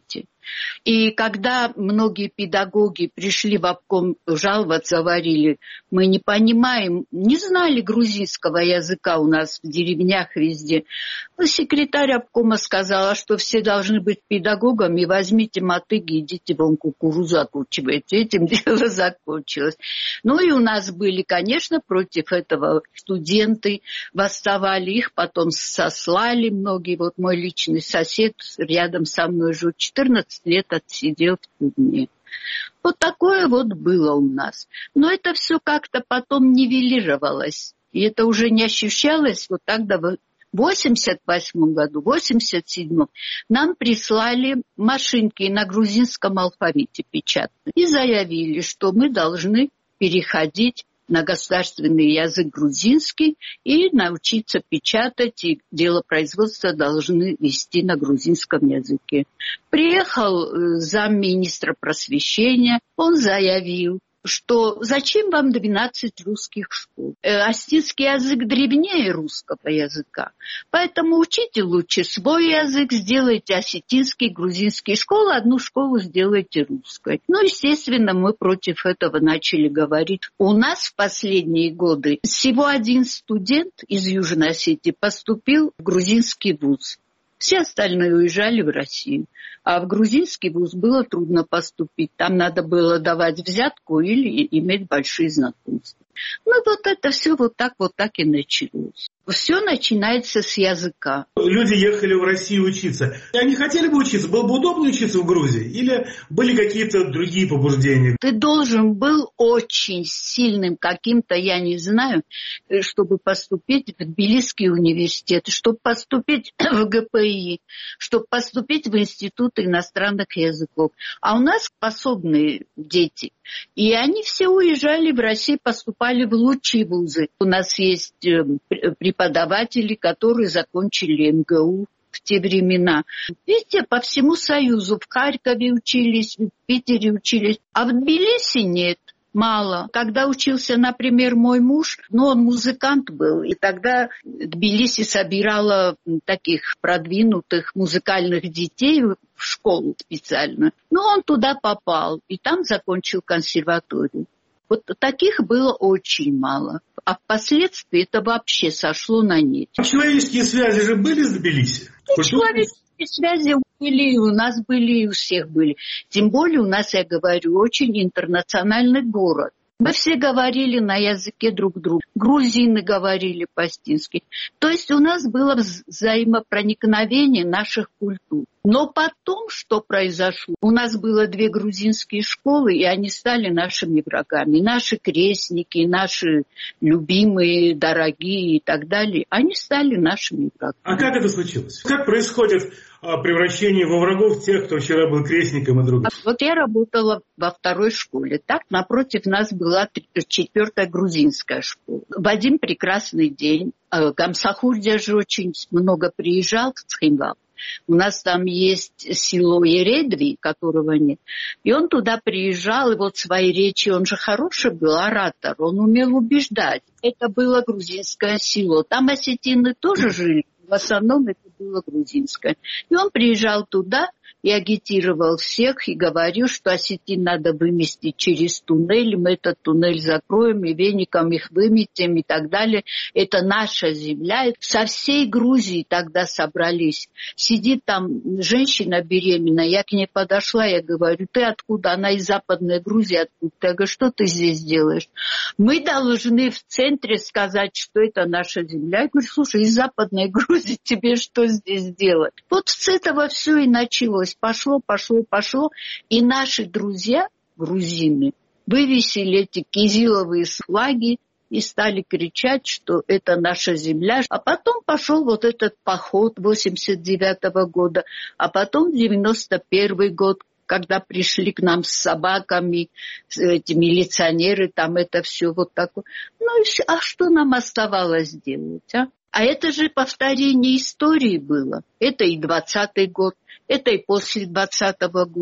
И когда многие педагоги пришли в обком жаловаться, говорили, мы не понимаем, не знали грузинского языка у нас в деревнях везде. Секретарь обкома сказала, что все должны быть педагогами, возьмите мотыги, идите вон кукурузу окучивайте. Этим дело закончилось. Ну и у нас были, конечно, против этого студенты, восставали, их потом сослали многие. Вот мой личный сосед рядом со мной жил, четырнадцать лет отсидел в тюрьме. Вот такое вот было у нас. Но это все как-то потом нивелировалось. И это уже не ощущалось вот тогда. В восемьдесят восьмом году, в восемьдесят седьмом нам прислали машинки на грузинском алфавите печатные и заявили, что мы должны переходить на государственный язык грузинский и научиться печатать, и делопроизводство должны вести на грузинском языке. Приехал замминистра просвещения, он заявил, что зачем вам двенадцать русских школ? Остинский язык древнее русского языка, поэтому учите лучше свой язык, сделайте осетинский, грузинский школы, одну школу сделайте русской. Ну, естественно, мы против этого начали говорить. У нас в последние годы всего один студент из Южной Осетии поступил в грузинский вуз. Все остальные уезжали в Россию. А в грузинский вуз было трудно поступить. Там надо было давать взятку или иметь большие знакомства. Ну вот это все вот так вот так и началось. Все начинается с языка. Люди ехали в Россию учиться. Они хотели бы учиться? Было бы удобно учиться в Грузии? Или были какие-то другие побуждения? Ты должен был очень сильным каким-то, я не знаю, чтобы поступить в Тбилисский университет, чтобы поступить в ГПИ, чтобы поступить в Институт иностранных языков. А у нас способные дети. И они все уезжали в Россию, поступали в лучшие вузы. У нас есть преподаватели, которые закончили эм гэ у в те времена. Везде, по всему Союзу, в Харькове учились, в Питере учились, а в Тбилиси нет. Мало. Когда учился, например, мой муж, ну, он музыкант был, и тогда Тбилиси собирала таких продвинутых музыкальных детей в школу специально. Ну, он туда попал, и там закончил консерваторию. Вот таких было очень мало. А впоследствии это вообще сошло на нет. Человеческие связи же были с Тбилиси? Человеческие связи были, и у нас были, и у всех были. Тем более у нас, я говорю, очень интернациональный город. Мы все говорили на языке друг друга. Грузины говорили по-остински. То есть у нас было взаимопроникновение наших культур. Но потом, что произошло? У нас было две грузинские школы, и они стали нашими врагами. Наши крестники, наши любимые, дорогие и так далее, они стали нашими врагами. А как это случилось? Как происходит превращение во врагов тех, кто вчера был крестником и другом? Вот я работала во второй школе. Так, напротив нас была четвертая грузинская школа. В один прекрасный день Гамсахурдя же очень много приезжал в Цхинвал. У нас там есть село Ередви, которого нет. И он туда приезжал, и вот свои речи, он же хороший был оратор, он умел убеждать. Это было грузинское село. Там осетины тоже жили, в основном это было грузинское. И он приезжал туда и агитировал всех, и говорил, что осетин надо выместить через туннель, мы этот туннель закроем, и веником их выметим, и так далее. Это наша земля. Со всей Грузии тогда собрались. Сидит там женщина беременная, я к ней подошла, я говорю, ты откуда? Она из Западной Грузии, откуда? Я говорю, что ты здесь делаешь? Мы должны в центре сказать, что это наша земля. Я говорю, слушай, из Западной Грузии тебе что здесь делать? Вот с этого все и началось. Пошло, пошло, пошло. И наши друзья, грузины, вывесили эти кизиловые флаги и стали кричать, что это наша земля. А потом пошел вот этот поход восемьдесят девятого года, а потом девяносто первый год, когда пришли к нам с собаками, эти милиционеры, там это все вот такое. Ну и все. А что нам оставалось делать, а? А это же повторение истории было. Это и двадцатый год, это и после двадцатого года.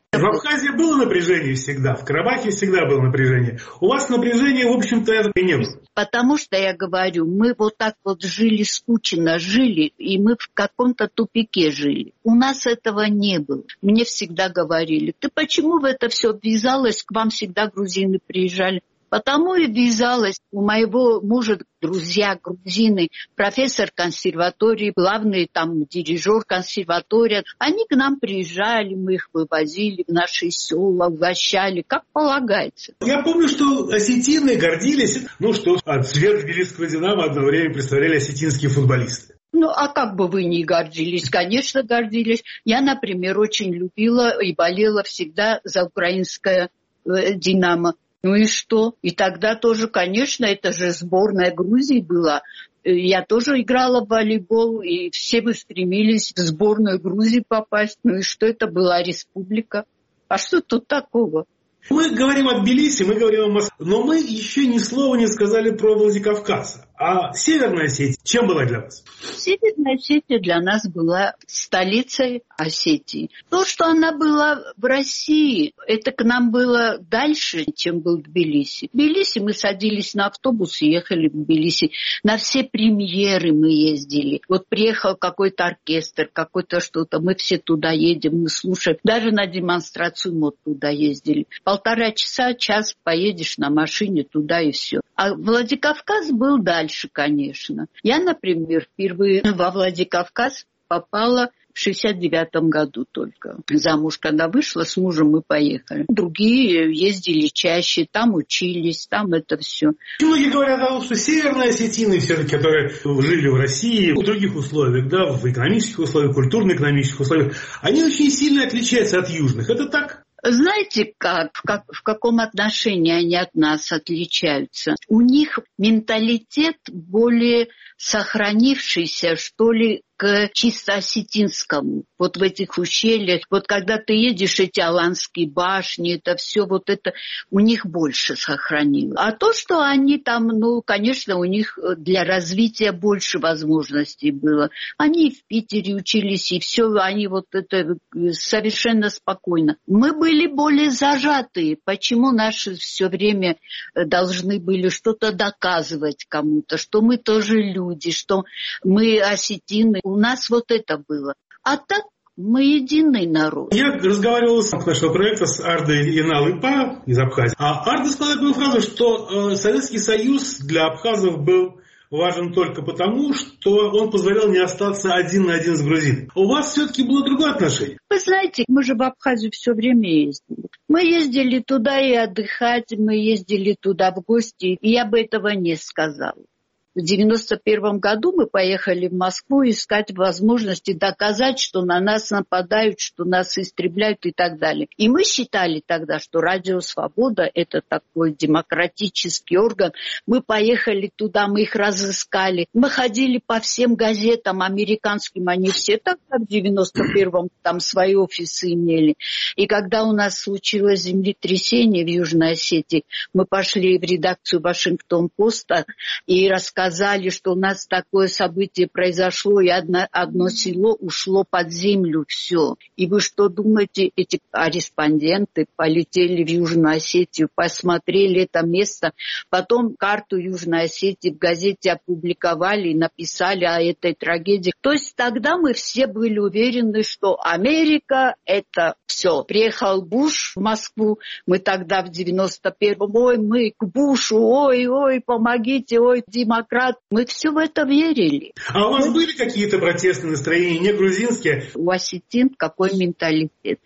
В Абхазии было напряжение всегда, в Карабахе всегда было напряжение. У вас напряжения, в общем-то, и не было. Потому что, я говорю, мы вот так вот жили скучно, жили, и мы в каком-то тупике жили. У нас этого не было. Мне всегда говорили: ты почему в это все ввязалась, к вам всегда грузины приезжали? Потому и ввязалась. У моего мужа друзья грузины, профессор консерватории, главный там дирижер консерватории. Они к нам приезжали, мы их вывозили в наши села, угощали, как полагается. Я помню, что осетины гордились, ну что, цвет тбилисского «Динамо» одно время представляли осетинские футболисты. Ну, а как бы вы ни гордились? Конечно, гордились. Я, например, очень любила и болела всегда за украинское э, «Динамо». Ну и что? И тогда тоже, конечно, это же сборная Грузии была. Я тоже играла в волейбол, и все мы стремились в сборную Грузии попасть. Ну и что, это была республика? А что тут такого? Мы говорим о Тбилиси, мы говорим о Москве, но мы еще ни слова не сказали про Владикавказ. А Северная Осетия чем была для вас? Северная Осетия для нас была столицей Осетии. То, что она была в России, это к нам было дальше, чем был Тбилиси. В Тбилиси мы садились на автобус и ехали в Тбилиси. На все премьеры мы ездили. Вот приехал какой-то оркестр, какой-то что-то, мы все туда едем, мы слушаем. Даже на демонстрацию мод туда ездили. Полтора часа, час поедешь на машине туда и все. А Владикавказ был дальше, конечно. Я, например, впервые во Владикавказ попала в шестьдесят девятом году только. Замуж когда вышла, с мужем мы поехали. Другие ездили чаще, там учились, там это все. Многие говорят о том, что северные осетины, все-таки, которые жили в России, в других условиях, да, в экономических условиях, культурно-экономических условиях, они очень сильно отличаются от южных. Это так? Знаете, как, как, в каком отношении они от нас отличаются? У них менталитет более сохранившийся, что ли, к чисто осетинскому. Вот в этих ущельях, вот когда ты едешь, эти аланские башни, это все, вот это у них больше сохранилось. А то, что они там, ну, конечно, у них для развития больше возможностей было. Они в Питере учились, и все, они вот это совершенно спокойно. Мы были более зажатые. Почему наши все время должны были что-то доказывать кому-то, что мы тоже люди, что мы осетины. У нас вот это было. А так мы единый народ. Я разговаривал с нашего проекта с Ардой Инал-Ипа из Абхазии. А Арда сказала такую фразу, что э, Советский Союз для абхазов был важен только потому, что он позволял не остаться один на один с грузином. У вас все-таки было другое отношение? Вы знаете, мы же в Абхазию все время ездили. Мы ездили туда и отдыхать, мы ездили туда в гости, и я бы этого не сказала. В девяносто первом году мы поехали в Москву искать возможности доказать, что на нас нападают, что нас истребляют и так далее. И мы считали тогда, что Радио Свобода – это такой демократический орган. Мы поехали туда, мы их разыскали. Мы ходили по всем газетам американским, они все тогда в девяносто первом там свои офисы имели. И когда у нас случилось землетрясение в Южной Осетии, мы пошли в редакцию Вашингтон-Поста и рассказали, сказали, что у нас такое событие произошло, и одно, одно село ушло под землю, все. И вы что думаете, эти корреспонденты полетели в Южную Осетию, посмотрели это место, потом карту Южной Осетии в газете опубликовали и написали о этой трагедии. То есть тогда мы все были уверены, что Америка – это все. Приехал Буш в Москву, мы тогда в девяносто первом, ой, мы к Бушу, ой, ой, помогите, ой, демократы. Мы все в это верили. А у вас были какие-то протестные настроения, не грузинские? У осетин какой менталитет?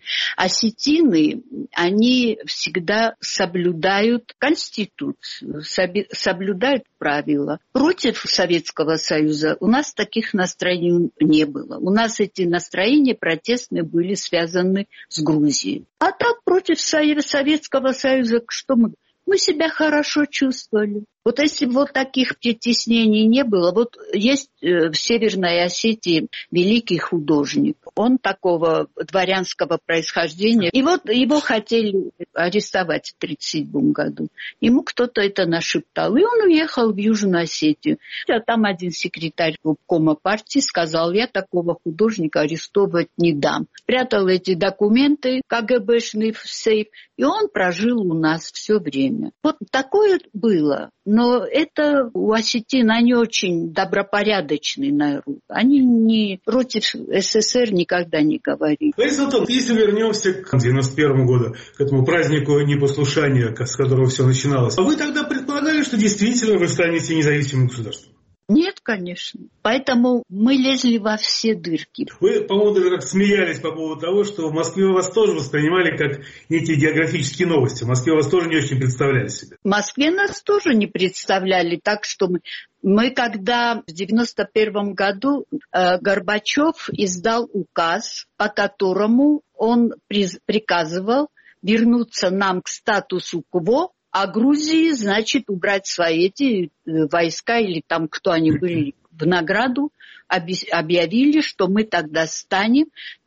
Осетины, они всегда соблюдают Конституцию, соблюдают правила. Против Советского Союза у нас таких настроений не было. У нас эти настроения протестные были связаны с Грузией. А так против Советского Союза что мы... Мы себя хорошо чувствовали. Вот если бы вот таких притеснений не было, вот есть в Северной Осетии великий художник, он такого дворянского происхождения, и вот его хотели арестовать в тридцать седьмом году. Ему кто-то это нашептал, и он уехал в Южную Осетию. А там один секретарь обкома партии сказал: я такого художника арестовывать не дам. Спрятал эти документы КГБшные в сейф, и он прожил у нас все время. Вот такое было. Но это у осетин, они очень добропорядочный народ. Они не против СССР никогда не говорили. Лариса Анатольевна, если вернемся к девяносто первому году, к этому празднику непослушания, с которого все начиналось, а вы тогда предполагали, что действительно вы станете независимым государством? Нет, конечно. Поэтому мы лезли во все дырки. Вы, по-моему, даже как смеялись по поводу того, что в Москве вас тоже воспринимали как некие географические новости. В Москве вас тоже не очень представляли себе. В Москве нас тоже не представляли, так что мы... Мы когда в девяносто первом году э, Горбачев издал указ, по которому он приз, приказывал вернуться нам к статусу кво, а Грузии, значит, убрать свои эти войска, или там кто они были, в награду, объявили, что мы тогда станем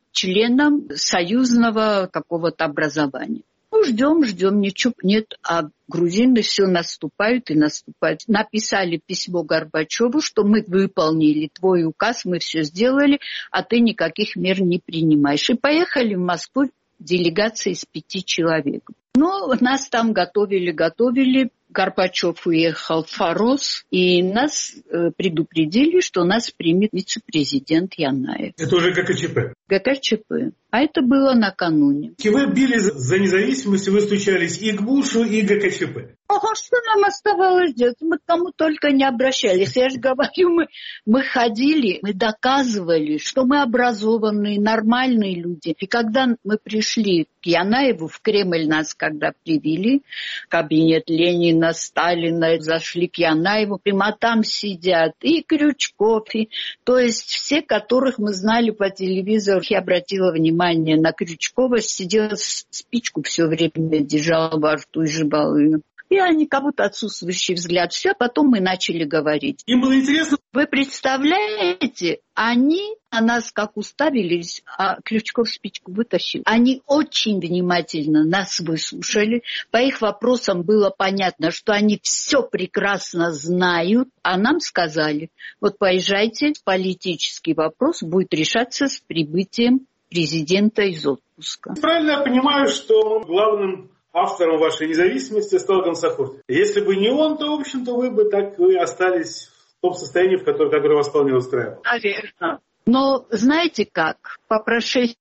членом союзного какого-то образования. Ну, ждем, ждем, ничего нет, а грузины все наступают и наступают. Написали письмо Горбачеву, что мы выполнили твой указ, мы все сделали, а ты никаких мер не принимаешь. И поехали в Москву делегация из пяти человек. Ну, нас там готовили, готовили. Горбачев уехал в Фарос, и нас э, предупредили, что нас примет вице-президент Янаев. Это уже ГКЧП? ГКЧП. А это было накануне. И вы били за независимость, вы стучались и к Бушу, и к ГКЧП. Ага, что нам оставалось делать? Мы к кому только не обращались. Я же говорю, мы, мы ходили, мы доказывали, что мы образованные, нормальные люди. И когда мы пришли к Янаеву, в Кремль нас когда привели, кабинет Ленина, Сталина, зашли к Янаеву, прямо там сидят и Крючков, и, то есть все, которых мы знали по телевизору. Я обратила внимание на Крючкова, сидел, спичку все время держал во рту и жевал ее. И они как будто отсутствующий взгляд. Все, а потом мы начали говорить. Им было интересно. Вы представляете, они на нас как уставились, а Крючков спичку вытащил. Они очень внимательно нас выслушали. По их вопросам было понятно, что они все прекрасно знают, а нам сказали: вот поезжайте, политический вопрос будет решаться с прибытием президента из отпуска. Правильно я понимаю, что главным автором вашей независимости стал Гамсахурдиев. Если бы не он, то, в общем-то, вы бы так и остались в том состоянии, в котором, которое вас вполне устраивало. Наверное. Но знаете как? По прошествии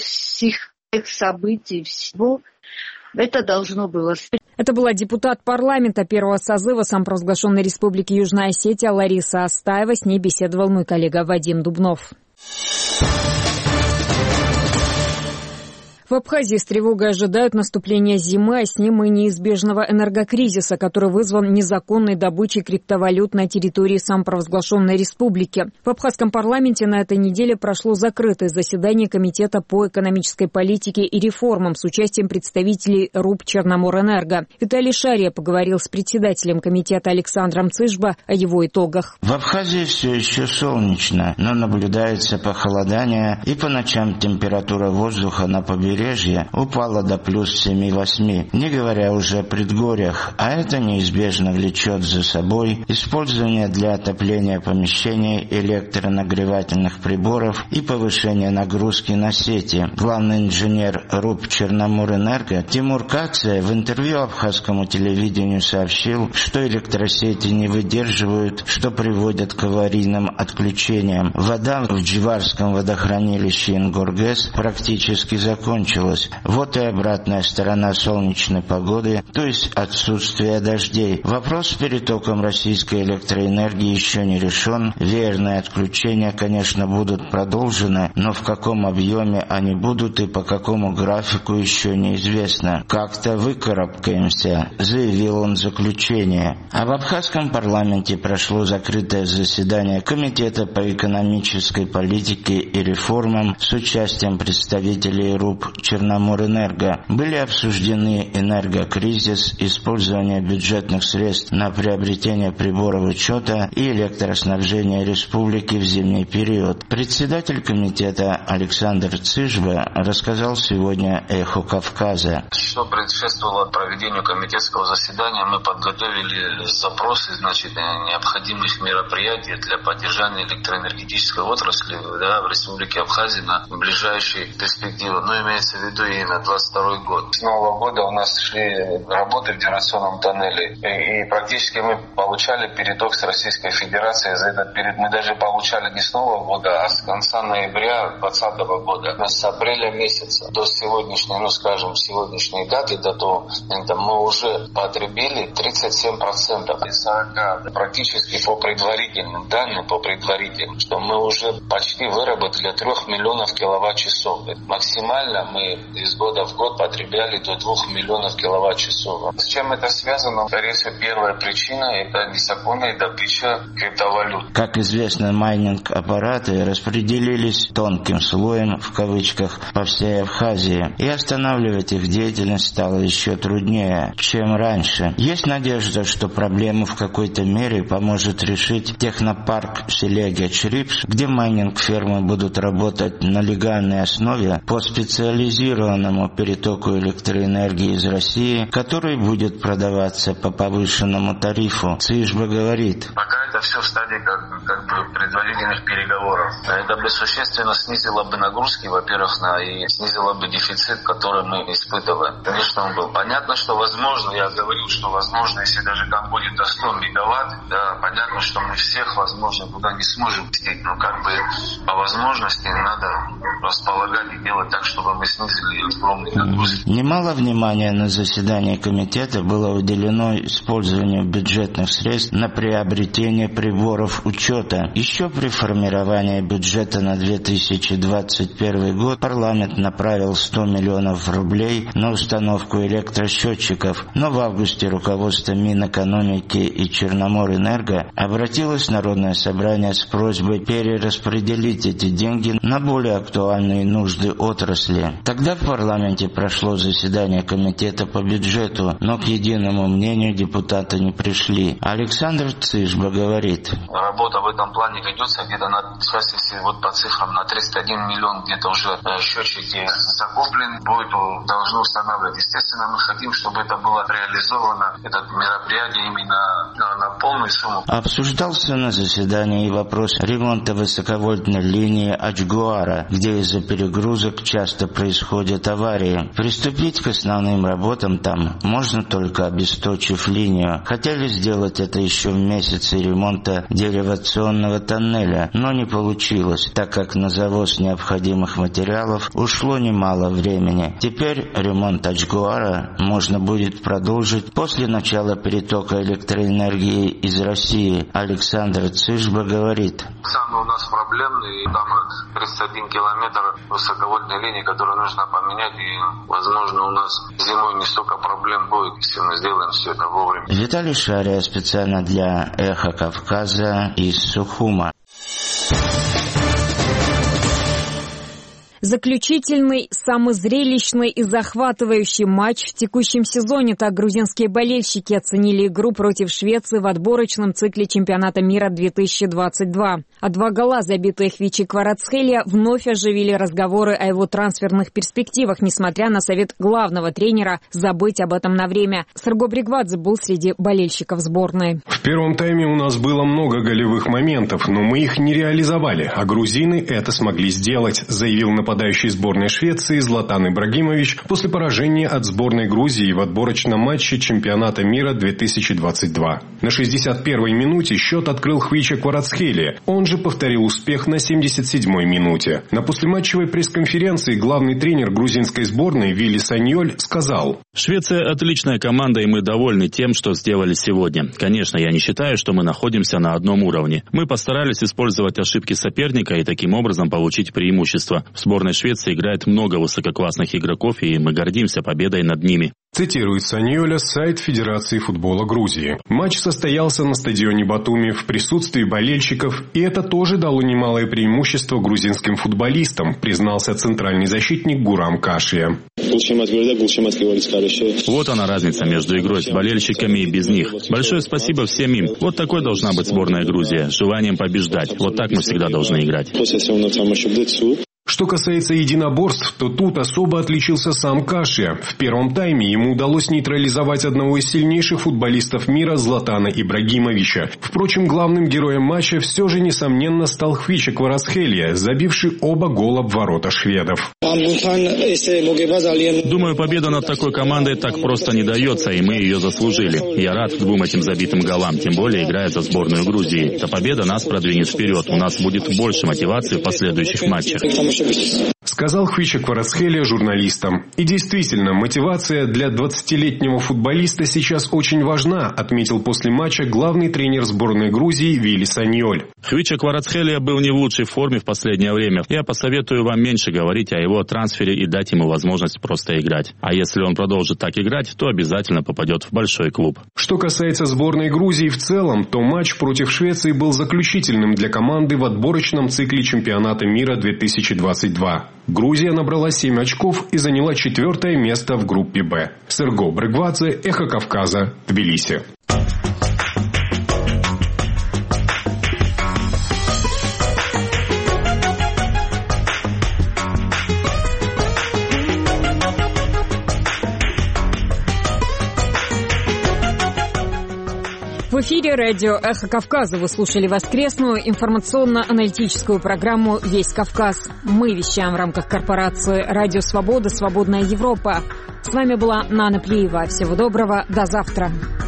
всех событий, всего, это должно было... Это была депутат парламента первого созыва самопровозглашенной Республики Южная Осетия Лариса Астаева. С ней беседовал мой коллега Вадим Дубнов. В Абхазии с тревогой ожидают наступления зимы, а с ним и неизбежного энергокризиса, который вызван незаконной добычей криптовалют на территории самопровозглашенной республики. В абхазском парламенте на этой неделе прошло закрытое заседание Комитета по экономической политике и реформам с участием представителей РУП «Черноморэнерго». Виталий Шария поговорил с председателем комитета Александром Цыжба о его итогах. В Абхазии все еще солнечно, но наблюдается похолодание, и по ночам температура воздуха на побережье упала до плюс семь-восемь, не говоря уже о предгорьях, а это неизбежно влечет за собой использование для отопления помещений электронагревательных приборов и повышение нагрузки на сети. Главный инженер РУП «Черноморэнерго» Тимур Кация в интервью абхазскому телевидению сообщил, что электросети не выдерживают, что приводит к аварийным отключениям. Вода в Дживарском водохранилище Ингоргэс практически закончилась. Вот и обратная сторона солнечной погоды, то есть отсутствие дождей. Вопрос с перетоком российской электроэнергии еще не решен. Веерные отключения, конечно, будут продолжены, но в каком объеме они будут и по какому графику еще неизвестно. «Как-то выкарабкаемся», заявил он в заключение. А в абхазском парламенте прошло закрытое заседание Комитета по экономической политике и реформам с участием представителей РУП Черноморэнерго. Были обсуждены энергокризис, использование бюджетных средств на приобретение приборов учета и электроснабжение республики в зимний период. Председатель комитета Александр Цыжба рассказал сегодня «Эхо Кавказа». Что предшествовало проведению комитетского заседания, мы подготовили запросы, значит, необходимых мероприятий для поддержания электроэнергетической отрасли, да, в Республике Абхазия на ближайшие перспективы. Но имеется в виду и на двадцать второй год. С Нового года у нас шли работы в генерационном тоннеле, и, и практически мы получали переток с Российской Федерацией. За этот период мы даже получали не с Нового года, а с конца ноября двадцатого года. С апреля месяца до сегодняшней, ну скажем, сегодняшней даты, до того, мы уже потребили тридцать семь процентов из сорока. Практически по предварительным данным, по предварительным, что мы уже почти выработали трех миллионов киловатт-часов. Максимально мы из года в год потребляли до двух миллионов киловатт-часов. С чем это связано? Скорее всего, первая причина – это незаконная добыча криптовалют. Как известно, майнинг-аппараты распределились тонким слоем, в кавычках, по всей Абхазии, и останавливать их деятельность стало еще труднее, чем раньше. Есть надежда, что проблему в какой-то мере поможет решить технопарк в селе Гечрипс, где майнинг-фермы будут работать на легальной основе по специализированному перетоку электроэнергии из России, который будет продаваться по повышенному тарифу. Цыжба говорит: пока это все в стадии как, как бы предварительных переговоров. Это бы существенно снизило бы нагрузки, во-первых, на, и снизило бы дефицит, который мы испытываем. Конечно, он был. Понятно, что возможно, я говорил, что возможно, если даже там будет до ста мегаватт, да, понятно, что мы всех, возможно, туда не сможем пустить, но как бы по возможности надо располагать и делать так, чтобы мы снизили огромные нагрузки. Немало внимания на заседании комитета было уделено использованию бюджетных средств на приобретение приборов учета. Еще при формировании бюджета на две тысячи двадцать первый год парламент направил сто миллионов рублей на установку электросчетчиков, но в августе руководство Минэкономики и Черноморэнерго обратилось в Народное собрание с просьбой перераспределить эти деньги на более актуальные нужды отрасли. Тогда в парламенте прошло заседание комитета по бюджету, но к единому мнению депутаты не пришли. Александр Цыжба говорит: работа в этом плане ведется где-то на, сейчас если вот по цифрам, на тридцать один миллион где-то уже счетчики закуплены, будет, должны устанавливать. Естественно, мы хотим, чтобы это было реализовано, это мероприятие именно на, на полную сумму. Обсуждался на заседании и вопрос ремонта высоковольтной линии Ачгуара, где из-за перегрузок часто происходят аварии. Приступить к основным работам там можно только обесточив линию. Хотели сделать это еще в месяце ремонта деривационного тоннеля, но не получилось, так как на завоз необходимых материалов ушло немало времени. Теперь ремонт Ачгуара можно будет продолжить после начала перетока электроэнергии из России. Александр Цыжба говорит: самый у нас проблемный, там тридцать один километр высоковольтной линии, которую нужно поменять, и, возможно, у нас зимой не столько проблем будет, если мы сделаем все это вовремя. Виталий Шария специально для «Эхо Кавказа» из Сухума. Заключительный, самый зрелищный и захватывающий матч в текущем сезоне. Так грузинские болельщики оценили игру против Швеции в отборочном цикле чемпионата мира две тысячи двадцать два. А два гола, забитые Хвичи Кварацхелия, вновь оживили разговоры о его трансферных перспективах, несмотря на совет главного тренера забыть об этом на время. Сарго Бригвадзе был среди болельщиков сборной. В первом тайме у нас было много голевых моментов, но мы их не реализовали, а грузины это смогли сделать, заявил нападающий нападающий сборной Швеции Златан Ибрагимович после поражения от сборной Грузии в отборочном матче чемпионата мира две тысячи двадцать два. На шестьдесят первой минуте счет открыл Хвича Кварацхелия, он же повторил успех на семьдесят седьмой минуте. На послематчевой пресс-конференции главный тренер грузинской сборной Вилли Саньоль сказал: «Швеция отличная команда, и мы довольны тем, что сделали сегодня. Конечно, я не считаю, что мы находимся на одном уровне. Мы постарались использовать ошибки соперника и таким образом получить преимущество. В сборной сборной Швеции играет много высококлассных игроков, и мы гордимся победой над ними. Цитирует Саньоля сайт Федерации футбола Грузии. Матч состоялся на стадионе Батуми в присутствии болельщиков, и это тоже дало немалое преимущество грузинским футболистам, признался центральный защитник Гурам Кашия. Вот она разница между игрой с болельщиками и без них. Большое спасибо всем им. Вот такой должна быть сборная Грузии, с желанием побеждать. Вот так мы всегда должны играть. Что касается единоборств, то тут особо отличился сам Кашия. В первом тайме ему удалось нейтрализовать одного из сильнейших футболистов мира Златана Ибрагимовича. Впрочем, главным героем матча все же, несомненно, стал Хвича Кварацхелия, забивший оба гола в ворота шведов. Думаю, победа над такой командой так просто не дается, и мы ее заслужили. Я рад двум этим забитым голам, тем более играя за сборную Грузии. Эта победа нас продвинет вперед, у нас будет больше мотивации в последующих матчах. Сказал Хвича Кварацхелия журналистам. И действительно, мотивация для двадцатилетнего футболиста сейчас очень важна, отметил после матча главный тренер сборной Грузии Вили Саньоль. Хвича Кварацхелия был не в лучшей форме в последнее время. Я посоветую вам меньше говорить о его трансфере и дать ему возможность просто играть. А если он продолжит так играть, то обязательно попадет в большой клуб. Что касается сборной Грузии в целом, то матч против Швеции был заключительным для команды в отборочном цикле чемпионата мира две тысячи двадцать два. Грузия набрала семь очков и заняла четвертое место в группе «Б». Серго Брыгвадзе, Эхо Кавказа, Тбилиси. В эфире радио «Эхо Кавказа». Вы слушали воскресную информационно-аналитическую программу «Весь Кавказ». Мы вещаем в рамках корпорации «Радио Свобода. Свободная Европа». С вами была Нана Плиева. Всего доброго. До завтра.